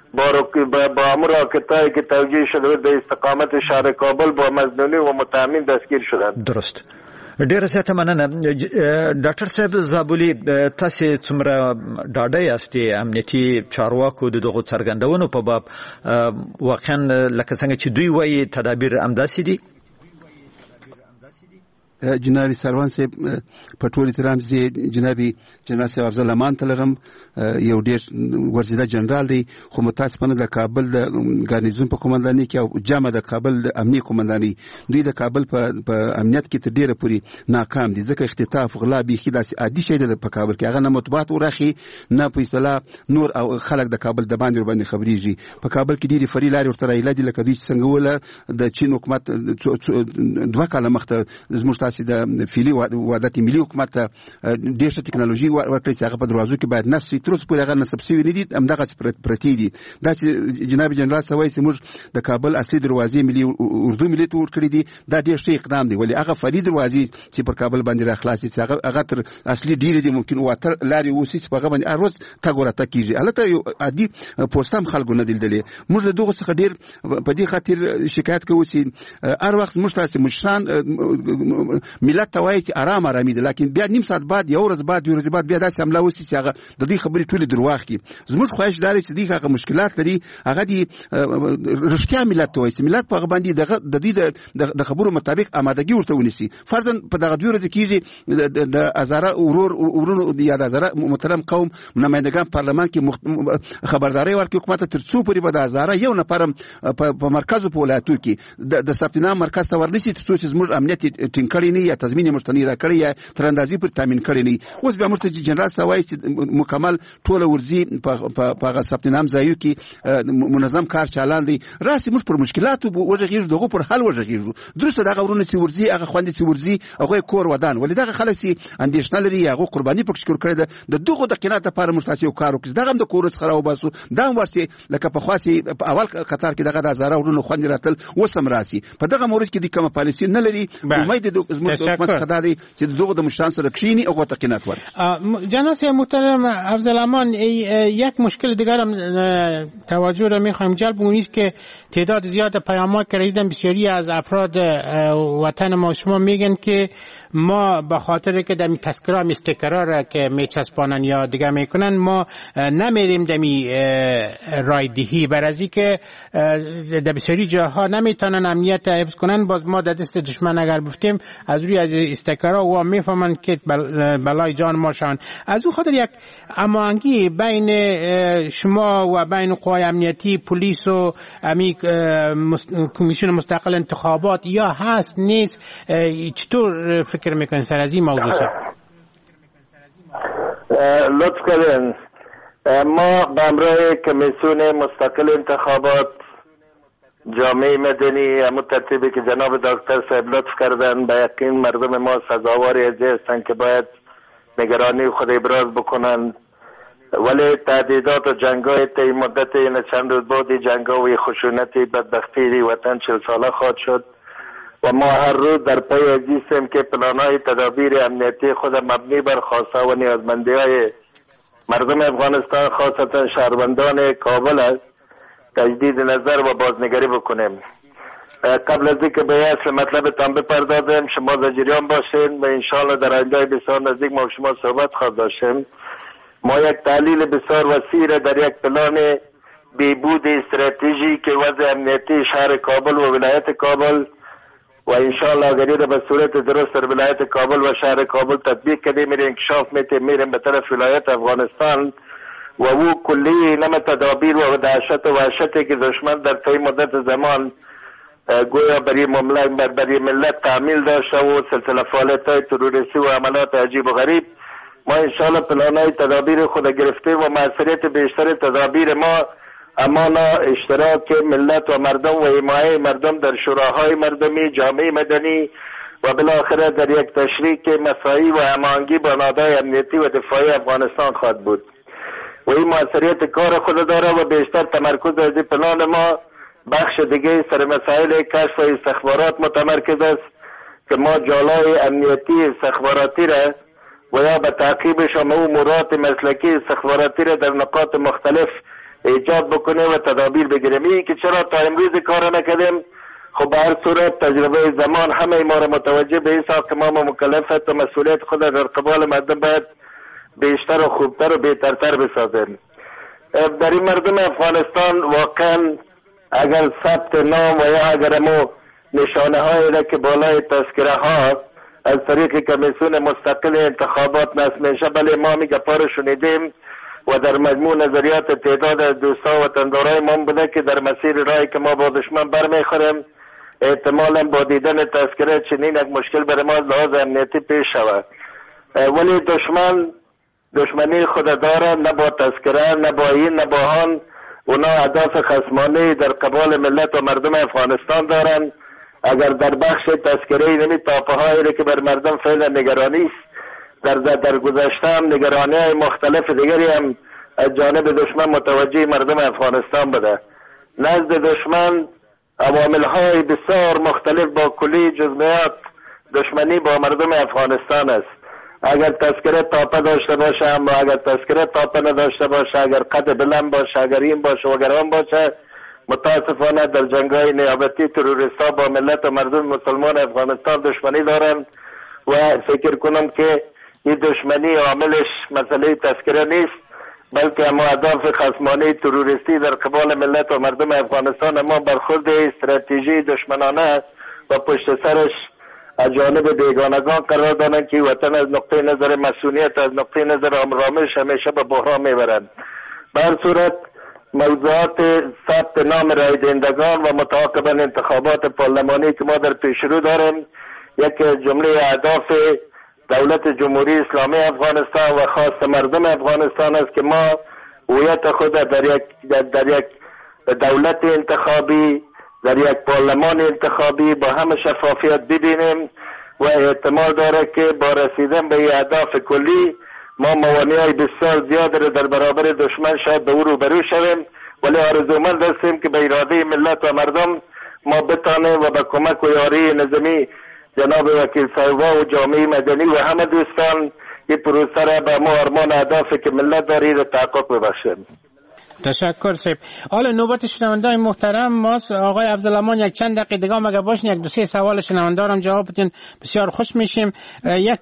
با با امر راکتایی که توجیه شده به استقامت شهر کابل با مظنونی و متهمین دستگیر شدند. درست. ډیره زیاته مننه. ډاکټر صاحب زابلی، تاسو څومره ډاډه یاستئ امنیتي چارواکو د دغو څرګندونو په باب واقعا لکه څنګه چې دوی وایي تدابیر همداسې دي؟ جناب سروان صاحب په ټول احترام زه جناب جنرال صاحب افضل امان تلرم، یو ډیر ورزیده جنرال دی، خو متاسفانه د کابل د ګارنیزون په قومندانۍ کې او جامه د کابل د امنیه قومندانۍ دوی د کابل په امنیت کې تر ډیره پوري ناکام دي، ځکه اختطاف غلا بیخي داسې عادي شی دی په کابل کې، هغه نه مطبوعات ورخي نه په اصطلاح نور او خلک د کابل د باندې ور باندې خبريږي. په کابل کې ډیری فری لارې ورته راایله دي، لکه دوی څنګه وله د چین حکومت دوه کاله مخته زموږ تاسو د فیلی وحدت ملي حکومت ډېر څه ټکنالوژي ورکړي چې هغه په دروازو کې باید نسي تر اوسه پورې هغه نصب شوي نه دي، همدغه پرتې دي. دا چې جناب جنرال سوای چې موږ د کابل اصلي دروازې ملي اردو ملي ته ورکړي دي، دا ډېر ښه اقدام دی، ولې هغه فري دروازې چې پر کابل باندې را خلاصي چې هغه هغه تر اصلي ډېرې دي، ممکن واتر لارې اوسي چې په هغه باندې هر ورځ تګ ورته کېږي. هلته یو عادي پوسټ هم خلکو نه دلدلې. موږ له دغه څخه ډېر په دې خاطر شکایت کوو چې هر وخت موږ تاسو مشران ملت ته وایي چې آرام آرامي ده، لکن بیا نیم ساعت بعد یو ورځ بعد یو ورځ بعد بیا داسې حمله وشي چې هغه د دې خبرې ټولې درواغ کړي. زموږ خواهش دا دی چې دې هغه مشکلات لري هغه دې رښتیا ملت ته وایي چې ملت په هغه باندې د دې د خبرو مطابق آمادګي ورته ونیسي. فرضاً په دغه دوه ورځې کېږي د هزاره ورور ورونو یا د هزاره محترم قوم نمایندګان پارلمان کې خبرداري ورکړي حکومت ته تر څو پورې به د هزاره یو نفر په مرکزو په ولایتو کې د ثبت نام مرکز ته ورنشي تر څو چې زموږ امنیت ټینګ کړی نه یا تضمین مشتنی را کړی یا تر اندازې پر تامین کړی نه. اوس بیا موږ ته جنرال سوای چې مکمل ټول ورزي په هغه ثبت نام ځایو کې منظم کار چالان دی، راسي موږ پر مشکلاتو وژغېږو، دغه پر حل وژغېږو. درسته دغه ورونه چې ورزي هغه خوندې چې ورزي هغه کور ودان، ولې دغه خلک چې اندېښنه لري هغه قرباني پکې شکر کړی ده د دغه د قناعت لپاره مستاسیو کار وکړي، دغه هم د کور څخه راوباسو، دا هم ورسي لکه په خاصي په اول قطار کې دغه د هزاره ورونه خوندې راتل وسم راسي. په دغه مورد کې د کومه پالیسي نه لري، امید د حکومت خدای دی چې دغه د مشران سره کشینی او تقینات ورکړي. جناب محترم افضل امان، یک مشکل دیگر هم توجه را میخوایم جلب اون است که تعداد زیاد پیام‌ها که رسیدن بسیاری از افراد وطن ما شما میگن که ما به خاطر که دمی تذکره هم استیکرها را که میچسبانن یا دیگه میکنن ما نمیریم دمی رایدهی، برازی که در بسیاری جاها نمیتونن امنیت حفظ کنن، باز ما در دست دشمن اگر بفتیم از روی از استیکرها و میفهمن که بلای جان ما شان. از اون خاطر یک هماهنگی بین شما و بین قوای امنیتی، پلیس و امی کمیسیون مستقل انتخابات یا هست نیست، چطور فکر میکنین سر از این موضوع سر؟ لطف کردین. ما به همراه کمیسیون مستقل انتخابات، جامعه مدنی، همون ترتیبی که جناب دکتر صاحب لطف کردن، به یقین مردم ما سزاوار از هستند که باید نگرانی خود ابراز بکنن، ولی تهدیدات و جنگای طی مدت این چند روز بعد جنگا و خشونتی بدبختی وطن چهل ساله خواهد شد و ما هر روز در پای عزیزیم که پلانهای تدابیر امنیتی خود مبنی بر خواسته و نیازمندی‌های مردم افغانستان خاصتا شهروندان کابل است تجدید نظر و بازنگری بکنیم. قبل از اینکه به اصل مطلب تان بپردازیم شما در جریان باشین و انشاءالله در آینده بسیار نزدیک ما شما صحبت خواهد داشتیم. ما یک تحلیل بسیار وسیع در یک پلان بهبود استراتژی که وضع امنیتی شهر کابل و ولایت کابل و انشاءالله اگر به صورت درست در ولایت کابل و شهر کابل تطبیق کردیم میره انکشاف میته میریم به طرف ولایت افغانستان و او کلی نم تدابیر و دهشت و وحشتی که دشمن در طی مدت زمان گویا برای مملکت برای ملت تعمیل داشته و سلسله فعالیت‌های تروریستی و عملات عجیب و غریب، ما انشاءالله پلان‌های تدابیر خود گرفته و موثریت بیشتر تدابیر ما امان اشتراک ملت و مردم و حمایت مردم در شوراهای مردمی، جامعه مدنی و بالاخره در یک تشریک مساعی و هماهنگی با نهادهای امنیتی و دفاعی افغانستان خواهد بود و این موثریت کار خود داره و بیشتر تمرکز از پلان ما بخش دیگه سر مسائل کشف استخبارات متمرکز است که ما جالای امنیتی استخباراتی را و یا به تعقیبش هم امورات مسلکی استخباراتی را در نقاط مختلف ایجاد بکنه و تدابیر بگیریم. که چرا تا امروز کار نکردیم؟ خب به هر صورت تجربه زمان همه ما را متوجه به این ساخت که ما مکلفیت و مسئولیت خود در قبال مردم باید بیشتر و خوبتر و بهترتر بسازیم. در این مردم افغانستان واقعا اگر ثبت نام و یا اگر ما نشانه هایی را که بالای تذکره ها از طریق کمیسیون مستقل انتخابات نصب میشه، بله ما می گپا رو شنیدیم و در مجموع نظریات تعداد از دوستا و وطندارای ما بوده که در مسیر راهی که ما با دشمن برمیخوریم احتمالا با دیدن تذکره چنین یک مشکل برای ما لحاظ امنیتی پیش شود. ولی دشمن دشمنی خود داره، نه با تذکره نه با این نه با آن. اونا اهداف خصمانه در قبال ملت و مردم افغانستان دارن. اگر در بخش تذکره نمی تاپه هایی که بر مردم فعلا نگرانی است، در در گذشته هم نگرانی های مختلف دیگری هم از جانب دشمن متوجه مردم افغانستان بوده. نزد دشمن عوامل های بسیار مختلف با کلی جزئیات دشمنی با مردم افغانستان است. اگر تذکره تاپه داشته باشه، اما اگر تذکره تاپه نداشته باشه، اگر قد بلند باشه، اگر این باشه و گران باشه، متاسفانه در جنگای نیابتی تروریستا با ملت و مردم مسلمان افغانستان دشمنی دارند و فکر کنم که این دشمنی عاملش مسئله تذکره نیست، بلکه اما اهداف خصمانه تروریستی در قبال ملت و مردم افغانستان اما برخورد استراتژی دشمنانه و پشت سرش از جانب بیگانگان قرار دادن که وطن از نقطه نظر مسئولیت، از نقطه نظر آمرامش همیشه به بحران میبرند. به هر صورت موضوعات ثبت نام رای دهندگان و متعاقبا انتخابات پارلمانی که ما در پیش رو داریم، یک جمله اهداف دولت جمهوری اسلامی افغانستان و خاص مردم افغانستان است که ما هویت خود در یک در یک دولت انتخابی، در یک پارلمان انتخابی با همه شفافیت ببینیم و احتمال داره که با رسیدن به این اهداف کلی ما موانعی بسیار زیاد را در برابر دشمن شاید به او روبرو شویم، ولی آرزومند هستیم که به اراده ملت و مردم ما بتانیم و با کمک و یاری نظامی جناب وکیل صاحب و جامعه مدنی و همه دوستان این پروسه را به ما ارمان اهدافی که ملت داری را تحقق ببخشیم. تشکر سیب. حالا نوبت شنوندای محترم ماست. آقای عبدالامان یک چند دقیقه دیگه مگه باشین یک دو سه سوال شنوندارم جواب بدین، بسیار خوش میشیم. یک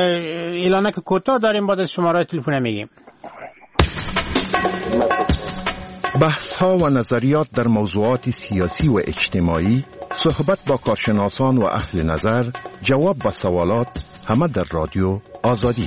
اعلانک کوتاه داریم، بعد از شماره تلفن میگیم. بحث ها و نظریات در موضوعات سیاسی و اجتماعی، صحبت با کارشناسان و اهل نظر، جواب و سوالات، همه در رادیو آزادی.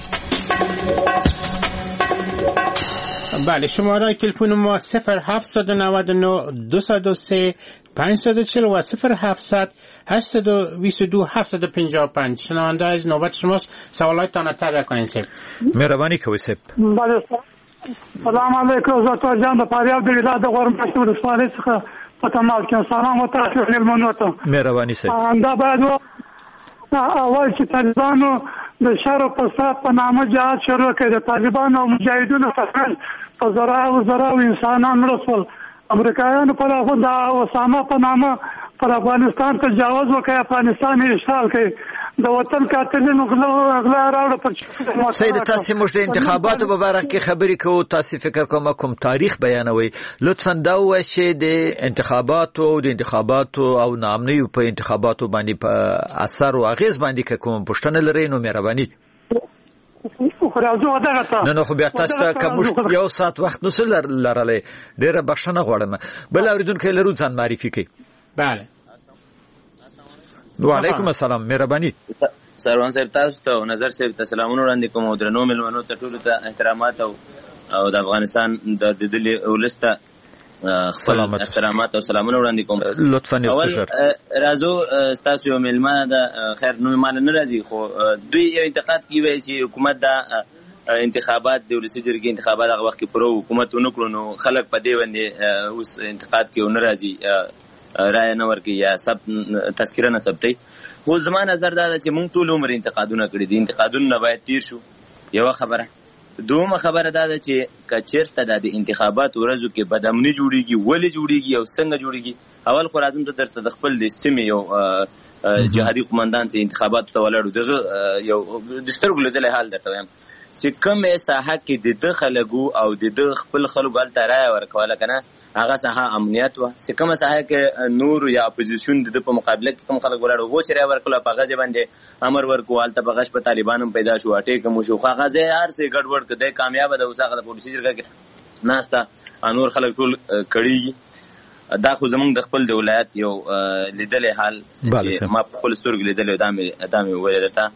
بله، شماره تلفن ما صفر هفت نه نه دو صفر سه پنج چهار صفر و صفر هفتصد هشت دو دو هفت پنج پنج. شنونده از نوبت شماست، سوالاتتان طرح کنین سیب. مهربانی کوي سیب. بله، سلام علیکم. زاتو جان د فاریاب د ولایت د غورمشت ولسوالۍ څخه په تماس کې سلام او تاسو ملمنو ته. مهربانی سیب. دا باید اول چې طالبانو د شر او فساد په نامه جهاد شروع کړ، د طالبانو او مجاهدینو ترمنځ په زراعت او زراعت انسانان رسول امریکایانو په لغو د اسامه په نامه پر افغانستان تجاوز وکړ، افغانستان یې اشغال کړ، د وطن قاتلینو غلا راوړه پر سید. تاسو موږ د انتخاباتو په اړه کې خبرې کوو، تاسو فکر کوم کوم تاریخ بیانوي، لطفا دا وایئ چې د انتخاباتو د انتخاباتو او نامنیو په انتخاباتو باندې په اثر او اغیز باندې کوم پوښتنه لرئ نو مهرباني. نه نه خو بیا تاسو ته کوم یو ساعت وخت نو سره لرلې، ډیره بښنه غواړم. بل اوریدونکو لرو ځان معرفي کړئ. بله. وعلیکم السلام، مهرباني. سروان صاحب تاسو ته نظر صاحب ته سلامونه وړاندې کوم او درنو ملمنو ته ټول ته احترامات او او د افغانستان د دلی ولسته سلامات احترامات او سلامونه وړاندې کوم. لطفا یو څه راځو تاسو یو ملمنه د خیر نو مان نه راځي، خو دوی یو انتقاد کوي چې حکومت دا انتخابات د ولسی جرګې انتخابات هغه وخت کې پرو حکومت ونکړو، نو خلک په دې باندې اوس انتقاد کوي نه راځي، رای نه ورکي یا سب تذکره نه ثبتي. خو زما نظر دا چې موږ ټول عمر انتقادونه کړی دي، انتقادونه نه باید تیر شو. یو خبره. دومره خبره دا ده چې کچیرته د انتخابات ورځو کې بدامني جوړیږي، ولې جوړیږي او څنګه جوړیږي. اول خو راځم ته درته د خپل د سیمې یو جهادي قومندان ته انتخابات ته ولاړو، دغه یو د سترګو لیدل حال درته وایم چې کومه ساحه کې د د خلکو او د خپل خلکو هلته رایه ورکوله کنه هغه ساحه امنیت و چې کومه ساحه کې نور یا اپوزیشن د په مقابله کې کوم خلک ولاړ وو چې رایه ورکوله په هغه باندې امر ورکو هلته په غش په طالبانو پیدا شو اټیک مو شو هغه ځای هر څه ګډوډ کړي کامیاب ده اوس هغه د پولیسي جرګه کې ناسته نور خلک ټول کړي دا خو زمونږ د خپل د ولایت یو لیدلې حال چې ما په خپل سترګو لیدلې دا مې دا مې ویل درته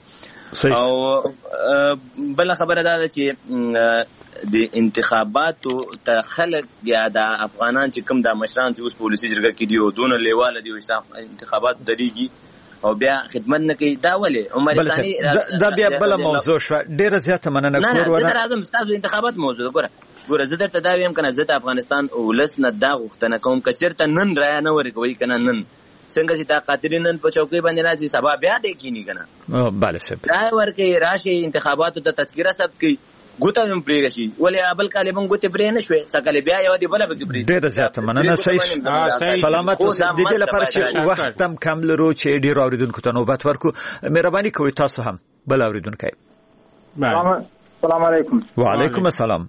او بل خبره دا ده چې د انتخاباتو ته خلک یا د افغانان چې کوم د مشران چې اوس پولیسي جرګه کې دي او دونه لیواله دي او انتخابات درېږي او بیا خدمت نه کوي دا ولې عمر ثاني دا بیا بل موضوع شو ډیره زیاته مننه کور ونه نه راځم تاسو انتخابات موضوع ګوره ګوره زه درته دا وایم کنه زه د افغانستان ولس نه دا غوښتنه کوم که چېرته نن رایه نه ورکوي کنه نن څنګه چې دا قاتلین نن په چوکۍ باندې راځي سبا بیا دې کینی کنه بله صاحب رایه ورکوي راشي انتخاباتو ته تذکره ثبت کوي ګوته هم پرېږدي شي ولې ابل کالې مونږ ګوتې پرې نه شوې سکلې بیا یو دی بله پکې پرېږدي ډېره زیاته مننه صحیح سلامت اوسئ د دې لپاره چې وخت هم کم لرو چې ډېرو اورېدونکو ته نوبت ورکړو مهرباني کوئ تاسو هم بل اورېدونکی السلام علیکم وعلیکم السلام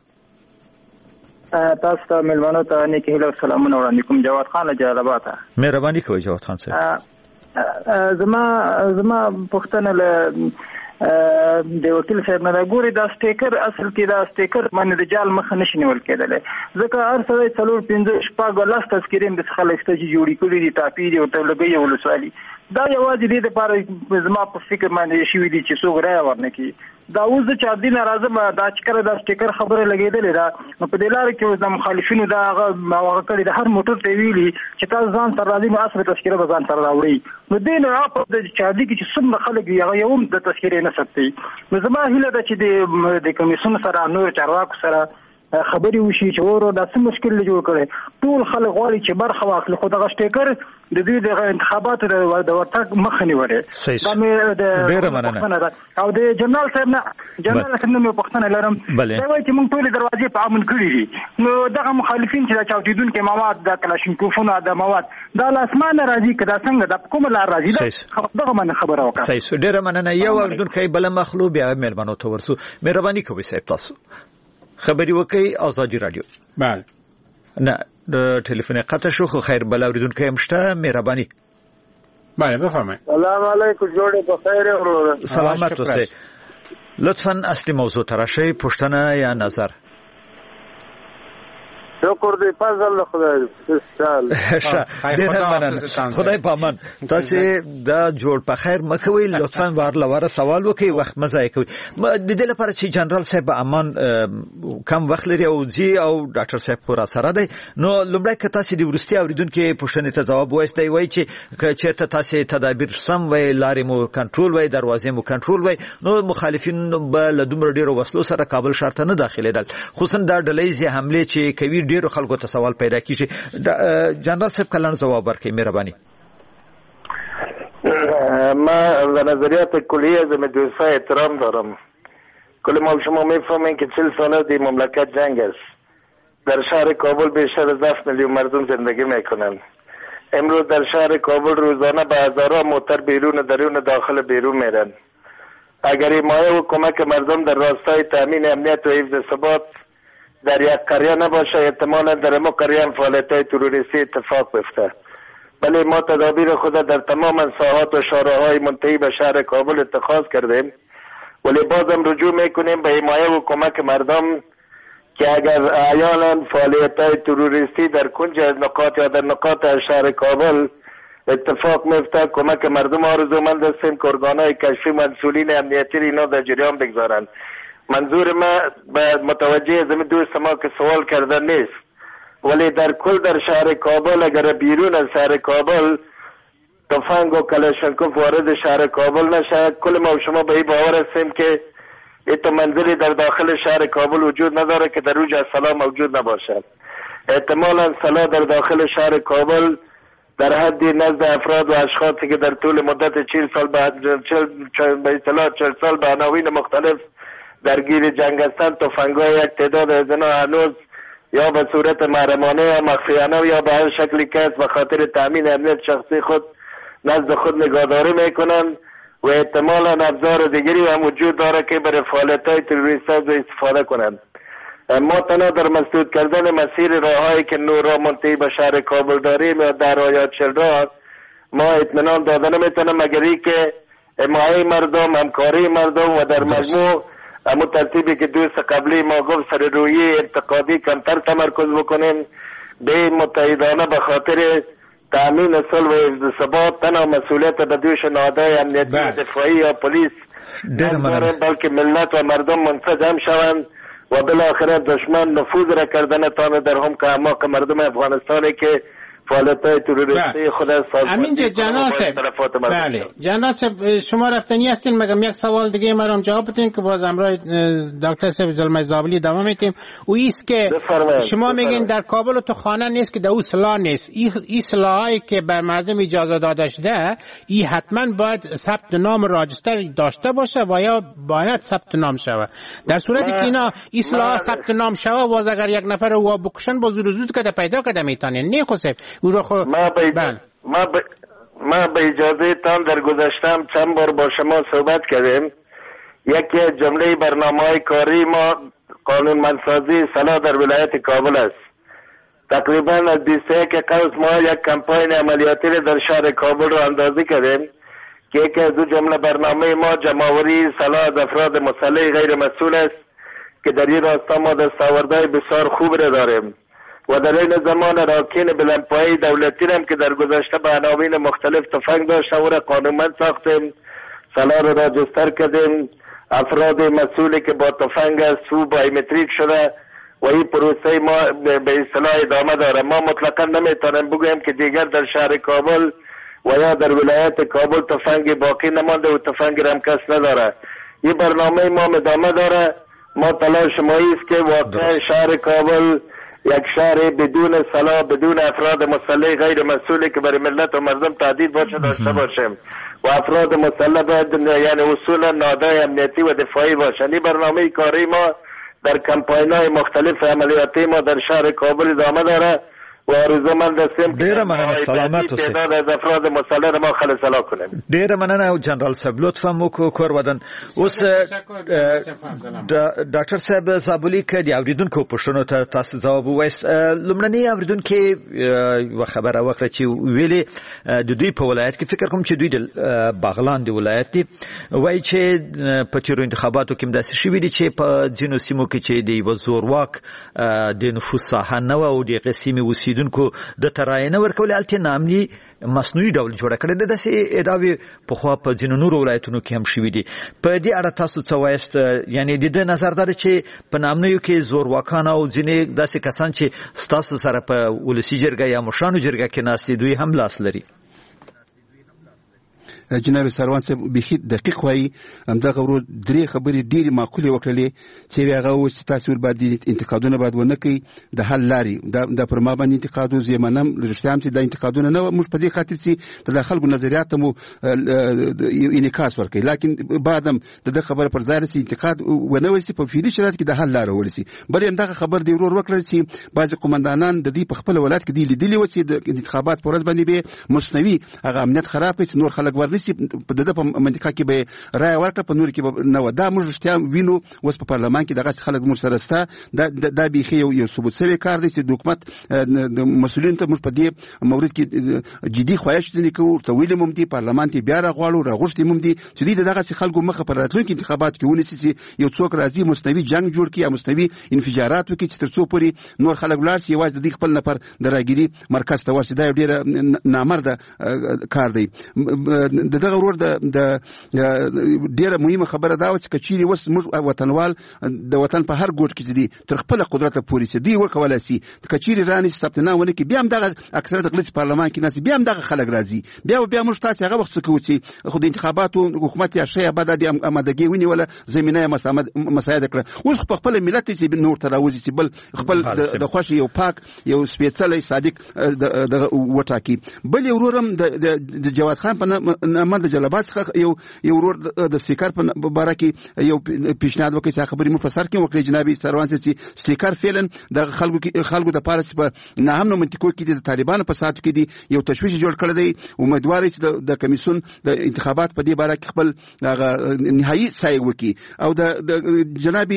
تاسو ته مېلمنو ته نیکې هیلې او سلامونه وړاندې کوم جواد خان له جلال آباده مهرباني کوئ جواد خان صاحب زما زما پوښتنه له د وکیل صاحب نه ګوري دا سټیکر اصل کې دا سټیکر باندې د جال مخ نشي نیول کېدل ځکه هر څه څلور پنځه شپږ لاس تذکرې د خلک ته جوړې کړې دي ټاپي دي او ته لګي ولسوالي دا یوازې د لپاره زما په فکر باندې شوی دي چې څوک رایه ورنه کی دا اوس چې دین راځم دا چې کړه دا سټیکر خبره لګېدلې دا په دې لار کې د مخالفینو دا هغه کړي د هر موټر ته ویلي چې تاسو ځان تر راځي نو اصل تذکره به ځان تر راوړي نو دین په دې چې دې کې څومره خلک هغه یو د تذکرې نه سپتي نو زما هیله ده چې د کمیسیون سره نور چارواکو سره خبري وشي چې ورو دا څه مشکل جوړ کړي ټول خلک غواړي چې برخه واخلي خو دغه سټیکر د دې د انتخاباتو د ورتګ مخ نیولې دا مې د او د جنرال صاحب نه جنرال صاحب نه پوښتنه لرم دا وایي چې موږ ټول دروازې په امن کړې دي نو دغه مخالفین چې دا چاودیدونکو مواد د کلاشینکوفونو د مواد دا لاسمانه راځي کدا څنګه د کوم لار راځي دغه من خبره وکړه صحیح ډیره مننه یو اردونکو بل مخلوق بیا مهربانو ته ورسو مهرباني کوئ صاحب تاسو خبري وکي آزادي رادیو بله نه د ټلیفون قطع شو خو خیر بل اوریدونکو هم شته مهرباني بله بفرمایئ سلام علیکم جوړې په خیر ورور سلامت اوسئ لطفا اصلي موضوع تراشي پوښتنه یا نظر شکر دی فضل خدای دې خدای پامان تاسو دا جوړ په خیر مکوئ لطفا وار لواره سوال وکي وخت مزای کوي د دې لپاره چې جنرال صاحب امان کم وخت لري او زی او ډاکټر صاحب پورا سره دی نو لومړی که تاسو د ورستي اوریدونکو پوښتنې ته جواب وایستئ وای چې چیرته تاسو تدابیر سم وای لارې مو کنټرول وای دروازې مو کنټرول وای نو مخالفین به دومره ډیرو وسلو سره کابل ښار ته نه داخليدل خصوصا دا ډلې حمله چې کوي ډیرو خلکو ته سوال پیدا کیږي جنرال صاحب کلان جواب ورکړي مهرباني ما از نظریات کلیه از مدرسه احترام دارم کل ما شما میفهمین که چهل ساله دی مملکت جنگ است در شهر کابل بیشتر از هفت میلیون مردم زندگی میکنند امروز در شهر کابل روزانه به هزارها موتر بیرون درون داخل بیرون میرن اگر حمایه و کمک مردم در راستای تامین امنیت و حفظ ثبات در یک قریه نباشه احتمالا در ما قریه هم فعالیت‌های تروریستی اتفاق بیفته ولی ما تدابیر خود در تمام ساحات و شارع‌های منتهی به شهر کابل اتخاذ کردیم ولی بازم رجوع میکنیم به حمایه و کمک مردم که اگر احیانا فعالیت‌های تروریستی در کنج از نقاط یا در نقاط از شهر کابل اتفاق میفته کمک مردم آرزومند هستیم که ارگان‌های کشفی مسئولین امنیتی اینا در جریان بگذارند منظور ما به متوجه زمین دوست ما که سوال کردن نیست ولی در کل در شهر کابل اگر بیرون از شهر کابل تفنگ و کلاشینکوف وارد شهر کابل نشه کل ما و شما به این باور هستیم که این منزلی در داخل شهر کابل وجود نداره که در اوج سلاح موجود نباشد احتمالا سلاح در داخل شهر کابل در حدی نزد افراد و اشخاصی که در طول مدت چهل سال به اصطلاح چهل سال به عناوین مختلف درگیر جنگ هستند تفنگ‌های یک تعداد از اینا هنوز یا به صورت محرمانه یا مخفیانه یا به هر شکلی که به خاطر تامین امنیت شخصی خود نزد خود نگهداری میکنند و احتمالا ابزار دیگری هم وجود داره که برای فعالیت‌های تروریستی استفاده کنند. ما تنها در مسدود کردن مسیر راههایی که نور را منتهی به شهر کابل داریم و در آیات شهر ما اطمینان داده نمیتونم مگر ای که حمایت مردم، همکاری مردم و در مجموع اما ترتیبی که دوست قبلی ما گفت سر روی انتقادی کمتر تمرکز بکنیم، به متحدانه به خاطر تامین صلح و حفظ ثبات تنها مسئولیت به دوش نهادهای امنیتی و دفاعی یا پلیس نداریم، بلکه ملت و مردم منسجم شوند و بالاخره دشمن نفوذ را کردن تانه در هم که اعماق مردم افغانستانی که فعالیت‌های تروریستی خود همینجا جناب صاحب. بله جناب صاحب شما رفتنی هستین، مگم یک سوال دیگه مرام جواب بدین که باز امروز دکتر صاحب زلمه زابلی دوام میتیم. او ایست که شما میگین در کابل تو خانه نیست که در او سلاح نیست، این سلاحی که بر مردم اجازه داده شده این حتما باید ثبت نام راجستر داشته باشه و یا باید ثبت نام شوه. در صورتی که اینا این سلاح ثبت نام شوه باز اگر یک نفر او بکشن باز زود زود که پیدا کده میتونن نه خصوص ما به ما به ما به اجازه تان در گذشتم چند بار با شما صحبت کردیم. یکی از جمله برنامه‌های کاری ما قانونمندسازی سلاح در ولایت کابل است. تقریبا از بیست و یک قوس ما یک کمپاین عملیاتی در شهر کابل را اندازی کردیم که یکی از دو جمله برنامه ما جمع‌آوری سلاح از افراد مسلح غیر مسئول است که در این راستا ما دستاوردهای بسیار خوب را داریم و در این زمان راکین بلندپایه دولتی هم که در گذشته به عناوین مختلف تفنگ داشته و را قانونمند ساختیم، سلاح را راجستر کردیم، افراد مسئولی که با تفنگ است و بایومتریک شده و این پروسه ما به اصطلاح ادامه داره. ما مطلقا نمیتونیم بگویم که دیگر در شهر کابل و یا در ولایت کابل تفنگ باقی نمانده و تفنگ را هم کس نداره. این برنامه ما ادامه داره. ما تلاش ما است که واقع شهر کابل یک شهر بدون سلاح، بدون افراد مسلح غیر مسئولی که برای ملت و مردم تهدید باشه داشته باشیم و افراد مسلح باید یعنی اصولا نهادهای امنیتی و دفاعی باشند. این برنامه کاری ما در کمپاین‌های مختلف عملیاتی ما در شهر کابل ادامه داره و آرزومند هستیم ډیره مننه سلامت اوسئ تعداد از افراد مسلح ما خلاص کنیم. ډیره مننه جنرال صاحب لطفا مو کور ودان. اوس ډاکټر صاحب زابلی کې د اوریدونکو پوښتنو ته تاسو ځواب وایست. لومړنی اوریدونکو و خبره وکړه چې ویلي د دوی په ولایت کې فکر کوم چې دوی د باغلان د ولایت دي وایي چې په تیرو انتخاباتو کې داسې شوي دي چې په ځینو سیمو کې چې د یو زورواک د نفوذ ساحه نه و او د قسمي اوسیدونکو د تراینه ورکول الته نامني مصنوعي ډول جوړ کړی د داسې ادعاوې په خوا په ځینو نورو ولایتونو کې هم شوي دي. په دې اړه تاسو څه وایست؟ یعنی د دې نظر دا چې په نامنیو کې زورواکان او ځینې داسې کسان چې ستاسو سره په ولسي جرګه یا مشرانو جرګه کې ناست دي دوی هم لاس لري. جناب سروان صاحب بخي دقیق وایي همدغه ورو درې خبرې ډېرې معقولې وکړلې چې هغه اوس چې تاسو باید انتقادونه باید ونه کوي د حل لارې د پر ما باندې انتقاد او زمانم رښتیا هم چې د انتقادونه نه موږ په دې خاطر چې د خلکو نظریات مو انعکاس ورکړي، لیکن بعدم د خبره پر ځای چې انتقاد ونه وسی په فعلي شرایط کې د حل لارې ولسی. بل همدغه خبر دی ورور وکړل چې بعض قومندانان د دې په خپل ولایت کې دی لیدلی و چې د انتخابات پر ورځ باندې به مصنوي هغه امنیت خراب کړي، نور خلک ورنسي په دغه په منطقه کې به رائے ورکړه، په نور کې به نه. دا موږ رښتیا وینو اوس په پارلمان کې دغه خلک موږ سره ستا دا دا بيخي یو ثبوت شوی کار دی چې د حکومت د مسؤلین ته موږ په دې مورد کې جدي خواهش دي کوو ته ویل مم دي پارلمان ته بیا راغواړو راغوښتي مم دي چې دغه خلکو مخه پر راتلونکي انتخابات کې ونیسي چې یو څوک راځي مستوي جنگ جوړ کړي یا مستوي انفجارات وکړي چې تر څو پورې نور خلک ولاړ شي یوازې د خپل نفر دراګيري مرکز ته ورسي. دا ډیره نامرده کار دی. دغه ورور د ډیره مهمه خبره دا و چې کچيري وس وطنوال د وطن په هر ګوټ کې دي تر خپل قدرت پورې سي دی ورکولای سي کچيري راني ثبتنامه ونه کې بیا هم دغه اکثریت غلط پارلمان کې ناس بیا هم دغه خلک راځي بیا بیا موږ تاسو هغه وخت کوو چې خو د انتخاباتو حکومت یا شی بعد د امادګي ونی ولا زمينه مساعده کړه. اوس په خپل ملت چې نور تراوزي چې بل خپل د خوشي یو پاک یو سپیڅلی صادق د وټاکی. بل ورورم د جواد خان په جناب من د جلبات څخه یو یو ورور د سپیکر په باره کې یو پیشنهاد وکړي چې خبرې مو په سر کې وکړي جناب سروان چې سپیکر فعلا د خلکو خلکو د پاره په نه هم نو منطقو کې د طالبانو په ساتو کې دي یو تشویش جوړ کړی دی امیدوار چې د کمیسیون د انتخابات په دې باره کې خپل نهایی سعی وکړي او د جناب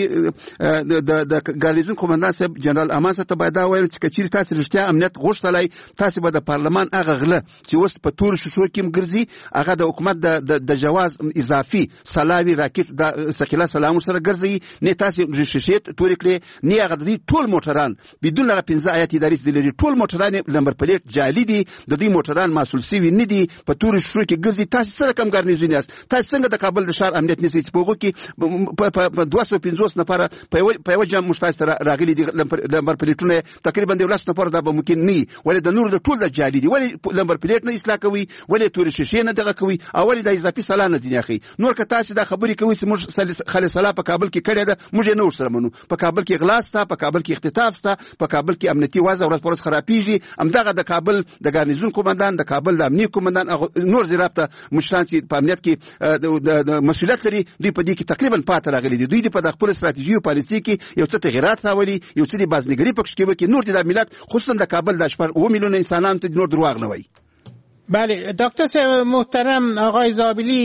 د د ګارنیزون قومندان صاحب جنرال امان صاحب باید دا وایي چې کچیر تاسو رښتیا امنیت غوښتلای تاسو به د پارلمان هغه غله چې اوس په تور شوشو کې مګرځي هغه د حکومت د د جواز اضافي سلاوي راکټ د ثقيله سلام سره ګرځي نه تاسو شیشت تور کړی نه هغه د ټول موټران بدون هغه پنځه آیات اداري دي ټول موټران نمبر پلیټ جعلي دي د دې موټران مسول سوي نه دي په تور شوشو کې ګرځي تاسو سره کم ګارنیزون یاست تاسو څنګه د کابل د شهر امنیت نسي پوغو کې په دوه سوه پنځوس نفر په یو جام مشتاق راغلي دي نمبر پلیټونه تقریبا د ولس نفر دا به ممکن نه ولې د نور د ټول د جالي دي ولې نمبر پلیټ نه اصلاح کوي ولې تور شیشې نه دغه کوي او ولې د اضافي سلا نه ځنی اخی نور که تاسو دا خبرې کوي چې موږ خالي سلا په کابل کې کړی ده موږ نه ورسره منو په کابل کې اغلاس تا په کابل کې اختطاف تا په کابل کې امنیتي وضع ورځ پر ورځ خرابېږي همدغه د کابل د ګارنیزون قومندان د کابل د امنیت قومندان نور زیرافته مشران چې په امنیت کې د مسؤلیت لري دوی په دې کې تقریبا پاتې راغلي دي دوی په خپل استراتیژي او پالیسي کې یو څه تغیرات راولي یو څه د بازنګري پکښ کې وکړي نور د ملت خصوصا د کابل د شپږ اوه میلیون انسانان ته نور دروغ نه وایي. بله دکتر صاحب محترم آقای زابلی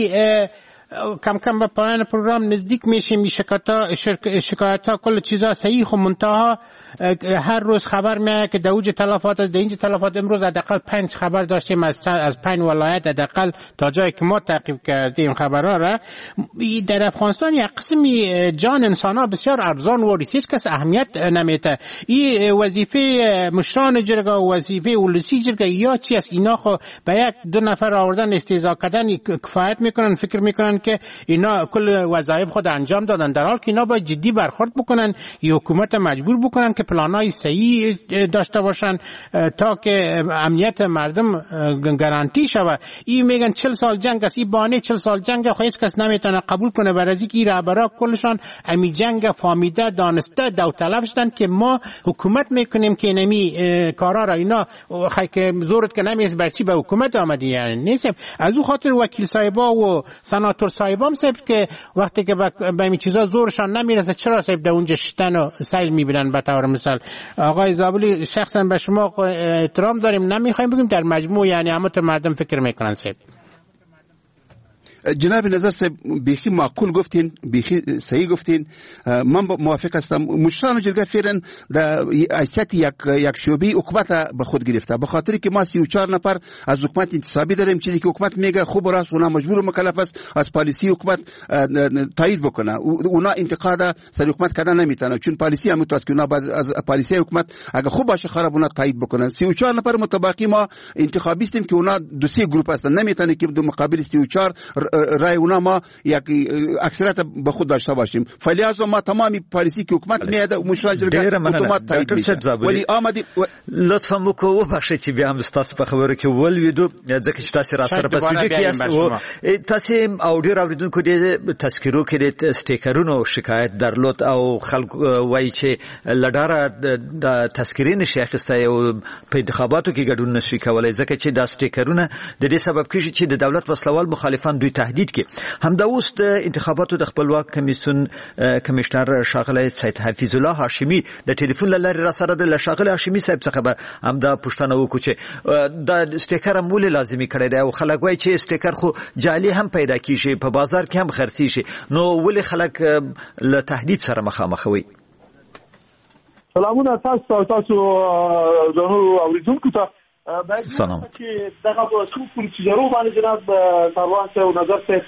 کم کم به پایان پروگرام نزدیک میشیم. شکایت شکایت ها کل چیزا صحیح و منتها هر روز خبر میاد که در اوج تلفات از اینج تلفات امروز حداقل پنج خبر داشتیم از از پنج ولایت حداقل تا جایی که ما تعقیب کردیم خبرها را. در افغانستان یک قسمی جان انسان ها بسیار ارزان و هیچ کس اهمیت نمیده. این وظیفه مشران جرگه و وظیفه ولسی جرگه یا چی است اینا خو به یک دو نفر آوردن استهزا کردن کفایت میکنن فکر میکنن که اینا کل وظایف خود انجام دادن در حال که اینا باید جدی برخورد بکنن یا حکومت مجبور بکنن که پلانای صحیح داشته باشن تا که امنیت مردم گارانتی شود. این میگن چهل سال جنگ است این بانه چهل سال جنگ خو هیچ کس نمیتونه قبول کنه برای اینکه این رهبرا کلشان امی جنگ فامیده دانسته داوطلب شدن که ما حکومت میکنیم که نمی کارا را اینا خی که زورت که نمیز برچی به حکومت آمدی یعنی نیست. از او خاطر وکیل صاحبا و سناتور صاحبام صاحب که وقتی که به این چیزا زورشان نمیرسه چرا صاحب در اونجا شتن و سیل میبینن به طور مثال. آقای زابلی شخصا به شما احترام داریم نمیخوایم بگیم در مجموع یعنی همه مردم فکر میکنن صاحب. جناب نظر صاحب بیخی معقول گفتین بیخی صحیح گفتین من موافق هستم. مشران جرگه فعلا در حیثیت یک یک شعبه حکومت به خود گرفته به خاطر که ما سی و چهار نفر از حکومت انتصابی داریم چیزی که حکومت میگه خوب و راست اونا مجبور و مکلف است از پالیسی حکومت تایید بکنه اونا انتقاد سر حکومت کردن نمیتونه چون پالیسی هم متوسط که اونا از پالیسی حکومت اگه خوب باشه خراب اونا تایید بکنن. سی و چهار نفر متبقی ما انتخابی هستیم که اونا دو سه گروپ هستن نمیتونه که دو مقابل سی و چهار رای اونا ما یک اکثریت به خود داشته باشیم. فلیازو ما تمامی پالیسی که حکومت میاده و مشران جرگه اتومات تایید میشه. ولی آمدی و... لطفا مکو بخشی چې بیا هم تاسو په خبرو کې ولویدو ځکه چې تاسو را سره په سویډ کې یاست تاسو او ډیر اوریدونکو د تذکرو کې د سټیکرونو شکایت درلود او خلک وایي چې لډاره د تذکرې نشي اخیسته او په انتخاباتو کې ګډون نشي کولای ځکه چې د سټیکرونه د دې سبب کیږي چې د دولت وسلوال مخالفان دوی تهدید کوي. همدا اوس د انتخاباتو د خپلواک کمیسیون کمشنر شاغله سید حفیظ الله هاشمی د ټلیفون لارې را سره د شاغله هاشمی صاحب څخه به همدا پښتنه وکړو چې د سټیکر مول لازمي کړی دی او خلک وایي چې سټیکر خو جعلي هم پیدا کیږي په بازار کې هم خرڅي شي نو ولې خلک له تهدید سره مخامخ وي؟ سلامونه تاسو او تاسو زموږ اوریدونکو ته باید چې دغه څو پروسیجرو باندې جناب سروان صاحب نظر ته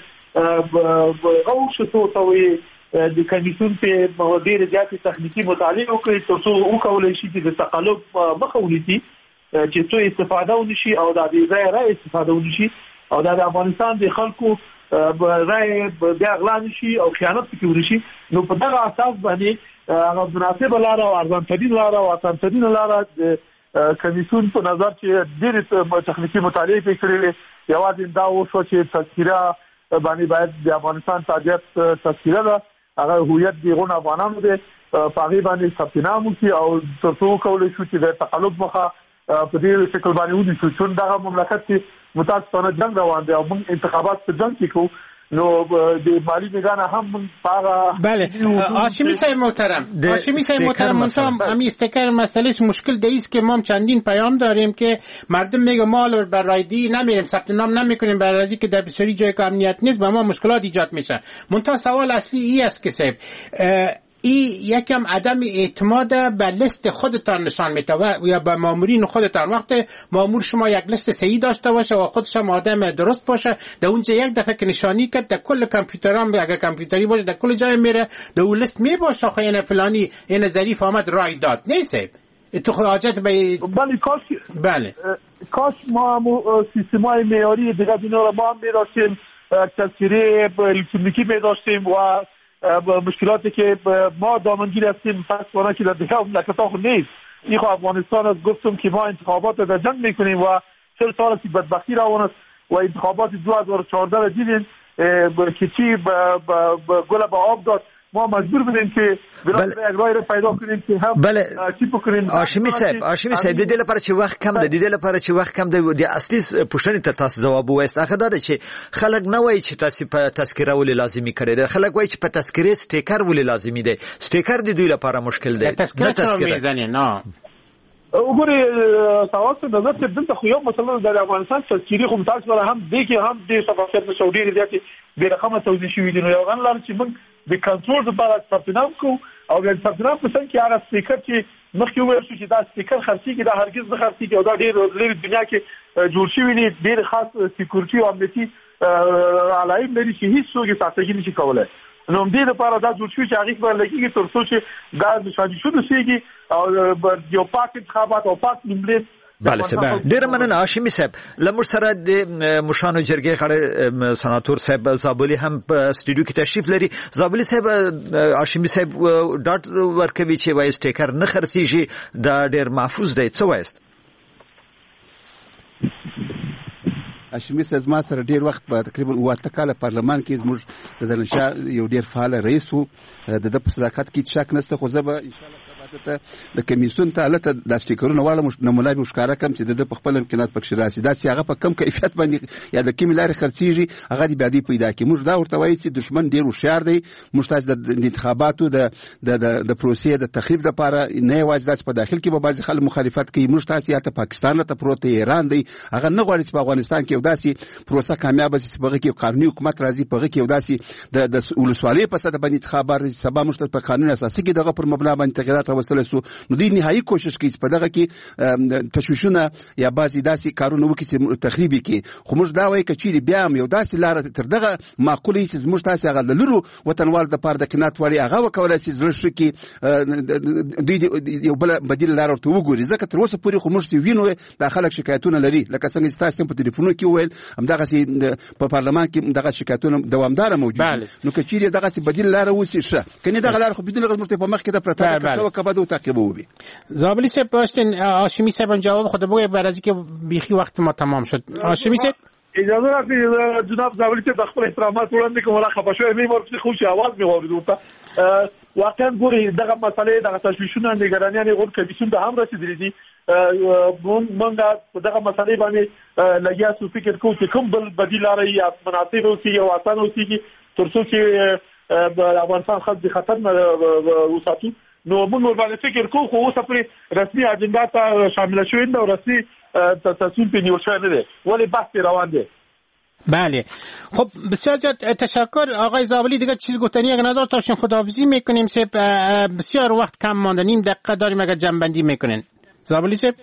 غو شتو توي د کمیسیون په ډېر زیاتې تخنیکی مطالعه وکړي ترڅو وکولای شي چې د تقلب مخه ونیسي چې څو استفاده ونشي او د دې ځای را استفاده ونشي او د افغانستان د خلکو رای بیا غلا نشي او خیانت پکې ونشي. نو په دغه اساس باندې هغه مناسبه لار او ارزان ترين لار او اسان ترين لار کمیسیون په نظر چې ډېر تخنیکی مطالعه وکړي یوازې دا وشو چې تذکره باندې باید د افغانستان تابعیت تذکره ده هغه هویت دیغون افغانانو ده پاغي باندې ثبت نام وکړي او ترڅو کولای شو چې د تقلب مخه په دې شکل باندې ودی شو چې دغه مملکت کې متاسفانه جنگ روان دی او موږ انتخابات په جنگ کې کوو نو د مالی نگاه هم پاغا. بله هاشمی صاحب محترم هاشمی صاحب محترم منتها همین استیکر مسئله مشکل ده است که ما چندین پیام داریم که مردم میگه ما برای دی نمیریم ثبت نام نمیکنیم برای ازی که در بسیاری جای که امنیت نیست با ما مشکلات ایجاد میشه. منتها سوال اصلی ای است که صاحب این یکم عدم اعتماد به لیست خودتان نشان میده و یا به مامورین خودتان. وقتی مامور شما یک لیست صحیح داشته باشه و خودش هم آدم درست باشه در اونجا یک دفعه که نشانی کرد در کل کامپیوترام اگه کامپیوتری باشه در کل جای میره در اون لیست میباشه آخه این فلانی این ظریف آمد رای داد نیست تو حاجت به بله کاش بله کاش ما هم سیستمای معیاری دیگه اینا رو ما هم می‌داشتیم تذکره الکترونیکی می‌داشتیم و مشکلاتی که ما دامنگیر هستیم پس وانا که در دیگه مملکت‌ها خود نیست. این خب افغانستان از گفتم که ما انتخابات در جنگ میکنیم و چل سال است بدبختی روان است و انتخابات دو هزار و چهارده دیدین که چی گل به آب داد. ما مجبور بودیم که بله یک راه پیدا کنیم که هم بله چی بکنیم. هاشمی صاحب هاشمی صاحب د دې لپاره چې وخت کم د دې لپاره چې وخت کم د اصلي پوښتنې ته تاسو جواب وایست هغه دا چې خلک نه وایي چې تاسو په تذکره ولې لازمي کړی دی. خلک وایي چې په تذکره سټیکر ولې لازمي دی. سټیکر د دوی لپاره مشکل دی. تذکره څه میزنه نه وګورئ تاسو د نظر دلته خو یو مثلا د افغانستان تذکری خو تاسو سره هم دی کې هم د صفحات په سعودي ریاضي د رقمه توزیع شوی دی. نو یو غن لار چې موږ د کنټرول لپاره ثبتنام کو او د ثبتنام په څنګه کې هغه سټیکر چې مخکې ویل شو چې دا سټیکر خرڅي کې دا هرگز نه خرڅي کې او دا ډېر لري دنیا کې جوړ شوی دی ډېر خاص سکیورټي او امنیتي علایم لري چې هیڅ څوک یې ساتګي نشي کولای. نو دې لپاره دا جوړ شوی چې هغه په لګي تر څو چې دا نشادي شو دسيږي او یو پاک انتخابات او پاک نمبر. بله سبا ډیر مننه هاشمی صاحب. لمر سره د مشانو جرګې غړي سناتور صاحب زابلی هم په سټډیو کې تشریف لري. زابلی صاحب هاشمی صاحب ډاټ ورکوي چې وایي سټیکر نه خرڅيږي دا ډیر محفوظ دی. څه وایست؟ هاشمی صاحب ما سره ډیر وخت په تقریبا واته کال پارلمان کې زموږ د دنشا یو ډیر فعال رئیس وو د په صداقت کې شک نشته خو زه به ان شاء الله د کمیسیون ته الته د سټیکرونو والا نمونه به ښکارا کم چې د خپل امکانات پکې راسي دا چې هغه په کم کیفیت باندې یا د کیمې لارې خرڅيږي هغه دی بیا پیدا کی. موږ دا ورته وایي چې دشمن ډیر هوښیار دی. محتاج د انتخاباتو د د د پروسې د تخریب لپاره نه یوازې د په داخل کې به بعض خلک مخالفت کوي. محتاج یا ته پاکستان ته پروت ایران دی هغه نه غواړي چې په افغانستان کې وداسي پروسه کامیاب شي په هغه کې قانوني حکومت راځي په هغه کې وداسي د د ولسوالۍ په سطح باندې انتخابات سبا مشترک په قانون اساسي کې دغه پر مبنا باندې تغیرات راوستل شو. نو دوی نهایي کوشش کوي په دغه کې تشویشونه یا بعضی داسې کارونه وکړي چې تخریب کړي. خو موږ دا وایو کچېرې بیا هم یو داسې لار تر دغه معقوله چې موږ تاسو هغه د لرو وطنوال د پاره د قناعت وړي هغه وکولای شي زړه شو کې دوی یو بل بدیل لار ورته وګوري. ځکه تر اوسه پورې خو موږ چې وینو د خلک شکایتونه لري لکه څنګه چې تاسو په ټلیفونونو کې ویل همدغه سي په پارلمان کې دغه شکایتونه دوامدار موجود. نو کچېرې دغه بدیل لار وسی شه کني دغه لار خو بدون غوښتنه په مخ کې د پرتا شو کبد او تعقیبو بي. زابلی صاحب باشین هاشمی صاحب جواب خود بگوی بعد از اینکه بیخی وقت ما تمام شد. هاشمی صاحب اجازه راکړئ جناب زابلی صاحب د خپل احترامات وړاندې کوم ولا خپه شوی مې ورته خو شي आवाज مې واورېدو ته واقعا ګوري دغه مسلې دغه تشویشونه نگرانیان غوړ کمیسیون د هم رسیدلې دي. مونږ دغه مسلې باندې لګیا سو فکر کوو چې کوم بل بدیل لري یا مناسب او چې او اسانه او چې تر څو چې افغانستان خاص د خطر نه وساتي. نو موږ باندې فکر کوو خو اوس په رسمي اجنډا ته شامل شوی نه او رسمي تصمیم په نیول شوی نه دی ولی بحث روان دی. بله خب بسیار زیاد تشکر آقای زابلی. دیگه چیز گفتنی اگه ندار تاشین خداحافظی میکنیم. سب بسیار وقت کم مانده نیم دقیقه داریم اگر جنبندی میکنین. زابلی سب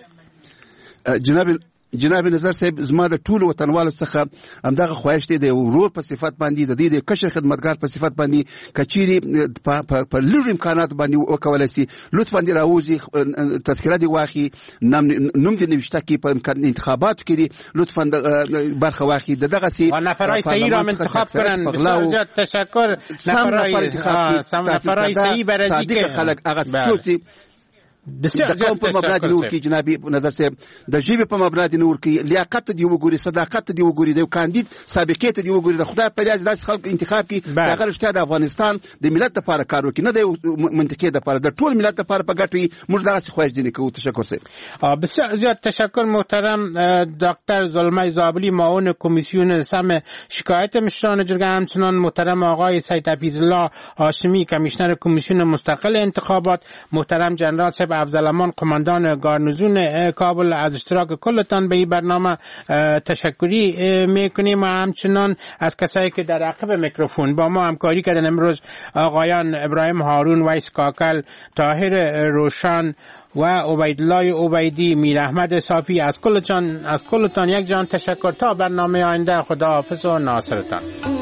جناب جناب نظر صاحب زما د ټولو وطنوالو څخه همدغه خواهش دی د ورور په صفت باندې د دې د کشر خدمتګار په صفت باندې کچيري په لږ امکانات باندې وکولای شي لطفا دی راوځي تذکره دی واخی نوم دې نوښته کې په انتخاباتو کې دی لطفا برخه واخی دغه سي نفرای صحیح را انتخاب کنن. بسیار زیاد تشکر. نفرای نفرای صحیح برای که خلک هغه بسیار د قوم په مبنا دي نور کې جنابي نظر صاحب د ژبې په مبنا دي نور کې لیاقت دی وګوري صداقت دی وګوري د کاندید سابقې ته دی وګوري د خدای په ریاض داس خلک انتخاب کی هغه رښتیا د افغانستان د ملت لپاره کار وکړي نه د منطقې لپاره د ټول ملت لپاره په ګټي موږ دغه خوښ دي کوو. تشکر صاحب. بسیار زیاد تشکر محترم دکتر زلمه زابلی معاون کمیسیون سم شکایت مشران جرگه، همچنان محترم آقای سید حفیظالله هاشمی کمیشنر کمیسیون مستقل انتخابات، محترم جنرال صاحب افضلامان قماندان گارنیزون کابل از اشتراک کلتان به این برنامه تشکری میکنیم و همچنان از کسایی که در عقب میکروفون با ما همکاری کردن امروز آقایان ابراهیم هارون، ویس کاکل، طاهر روشن و عبیدالله عبیدی، میر احمد صافی. از کلتان از کلتان یک جان تشکر. تا برنامه آینده خداحافظ و ناصرتان.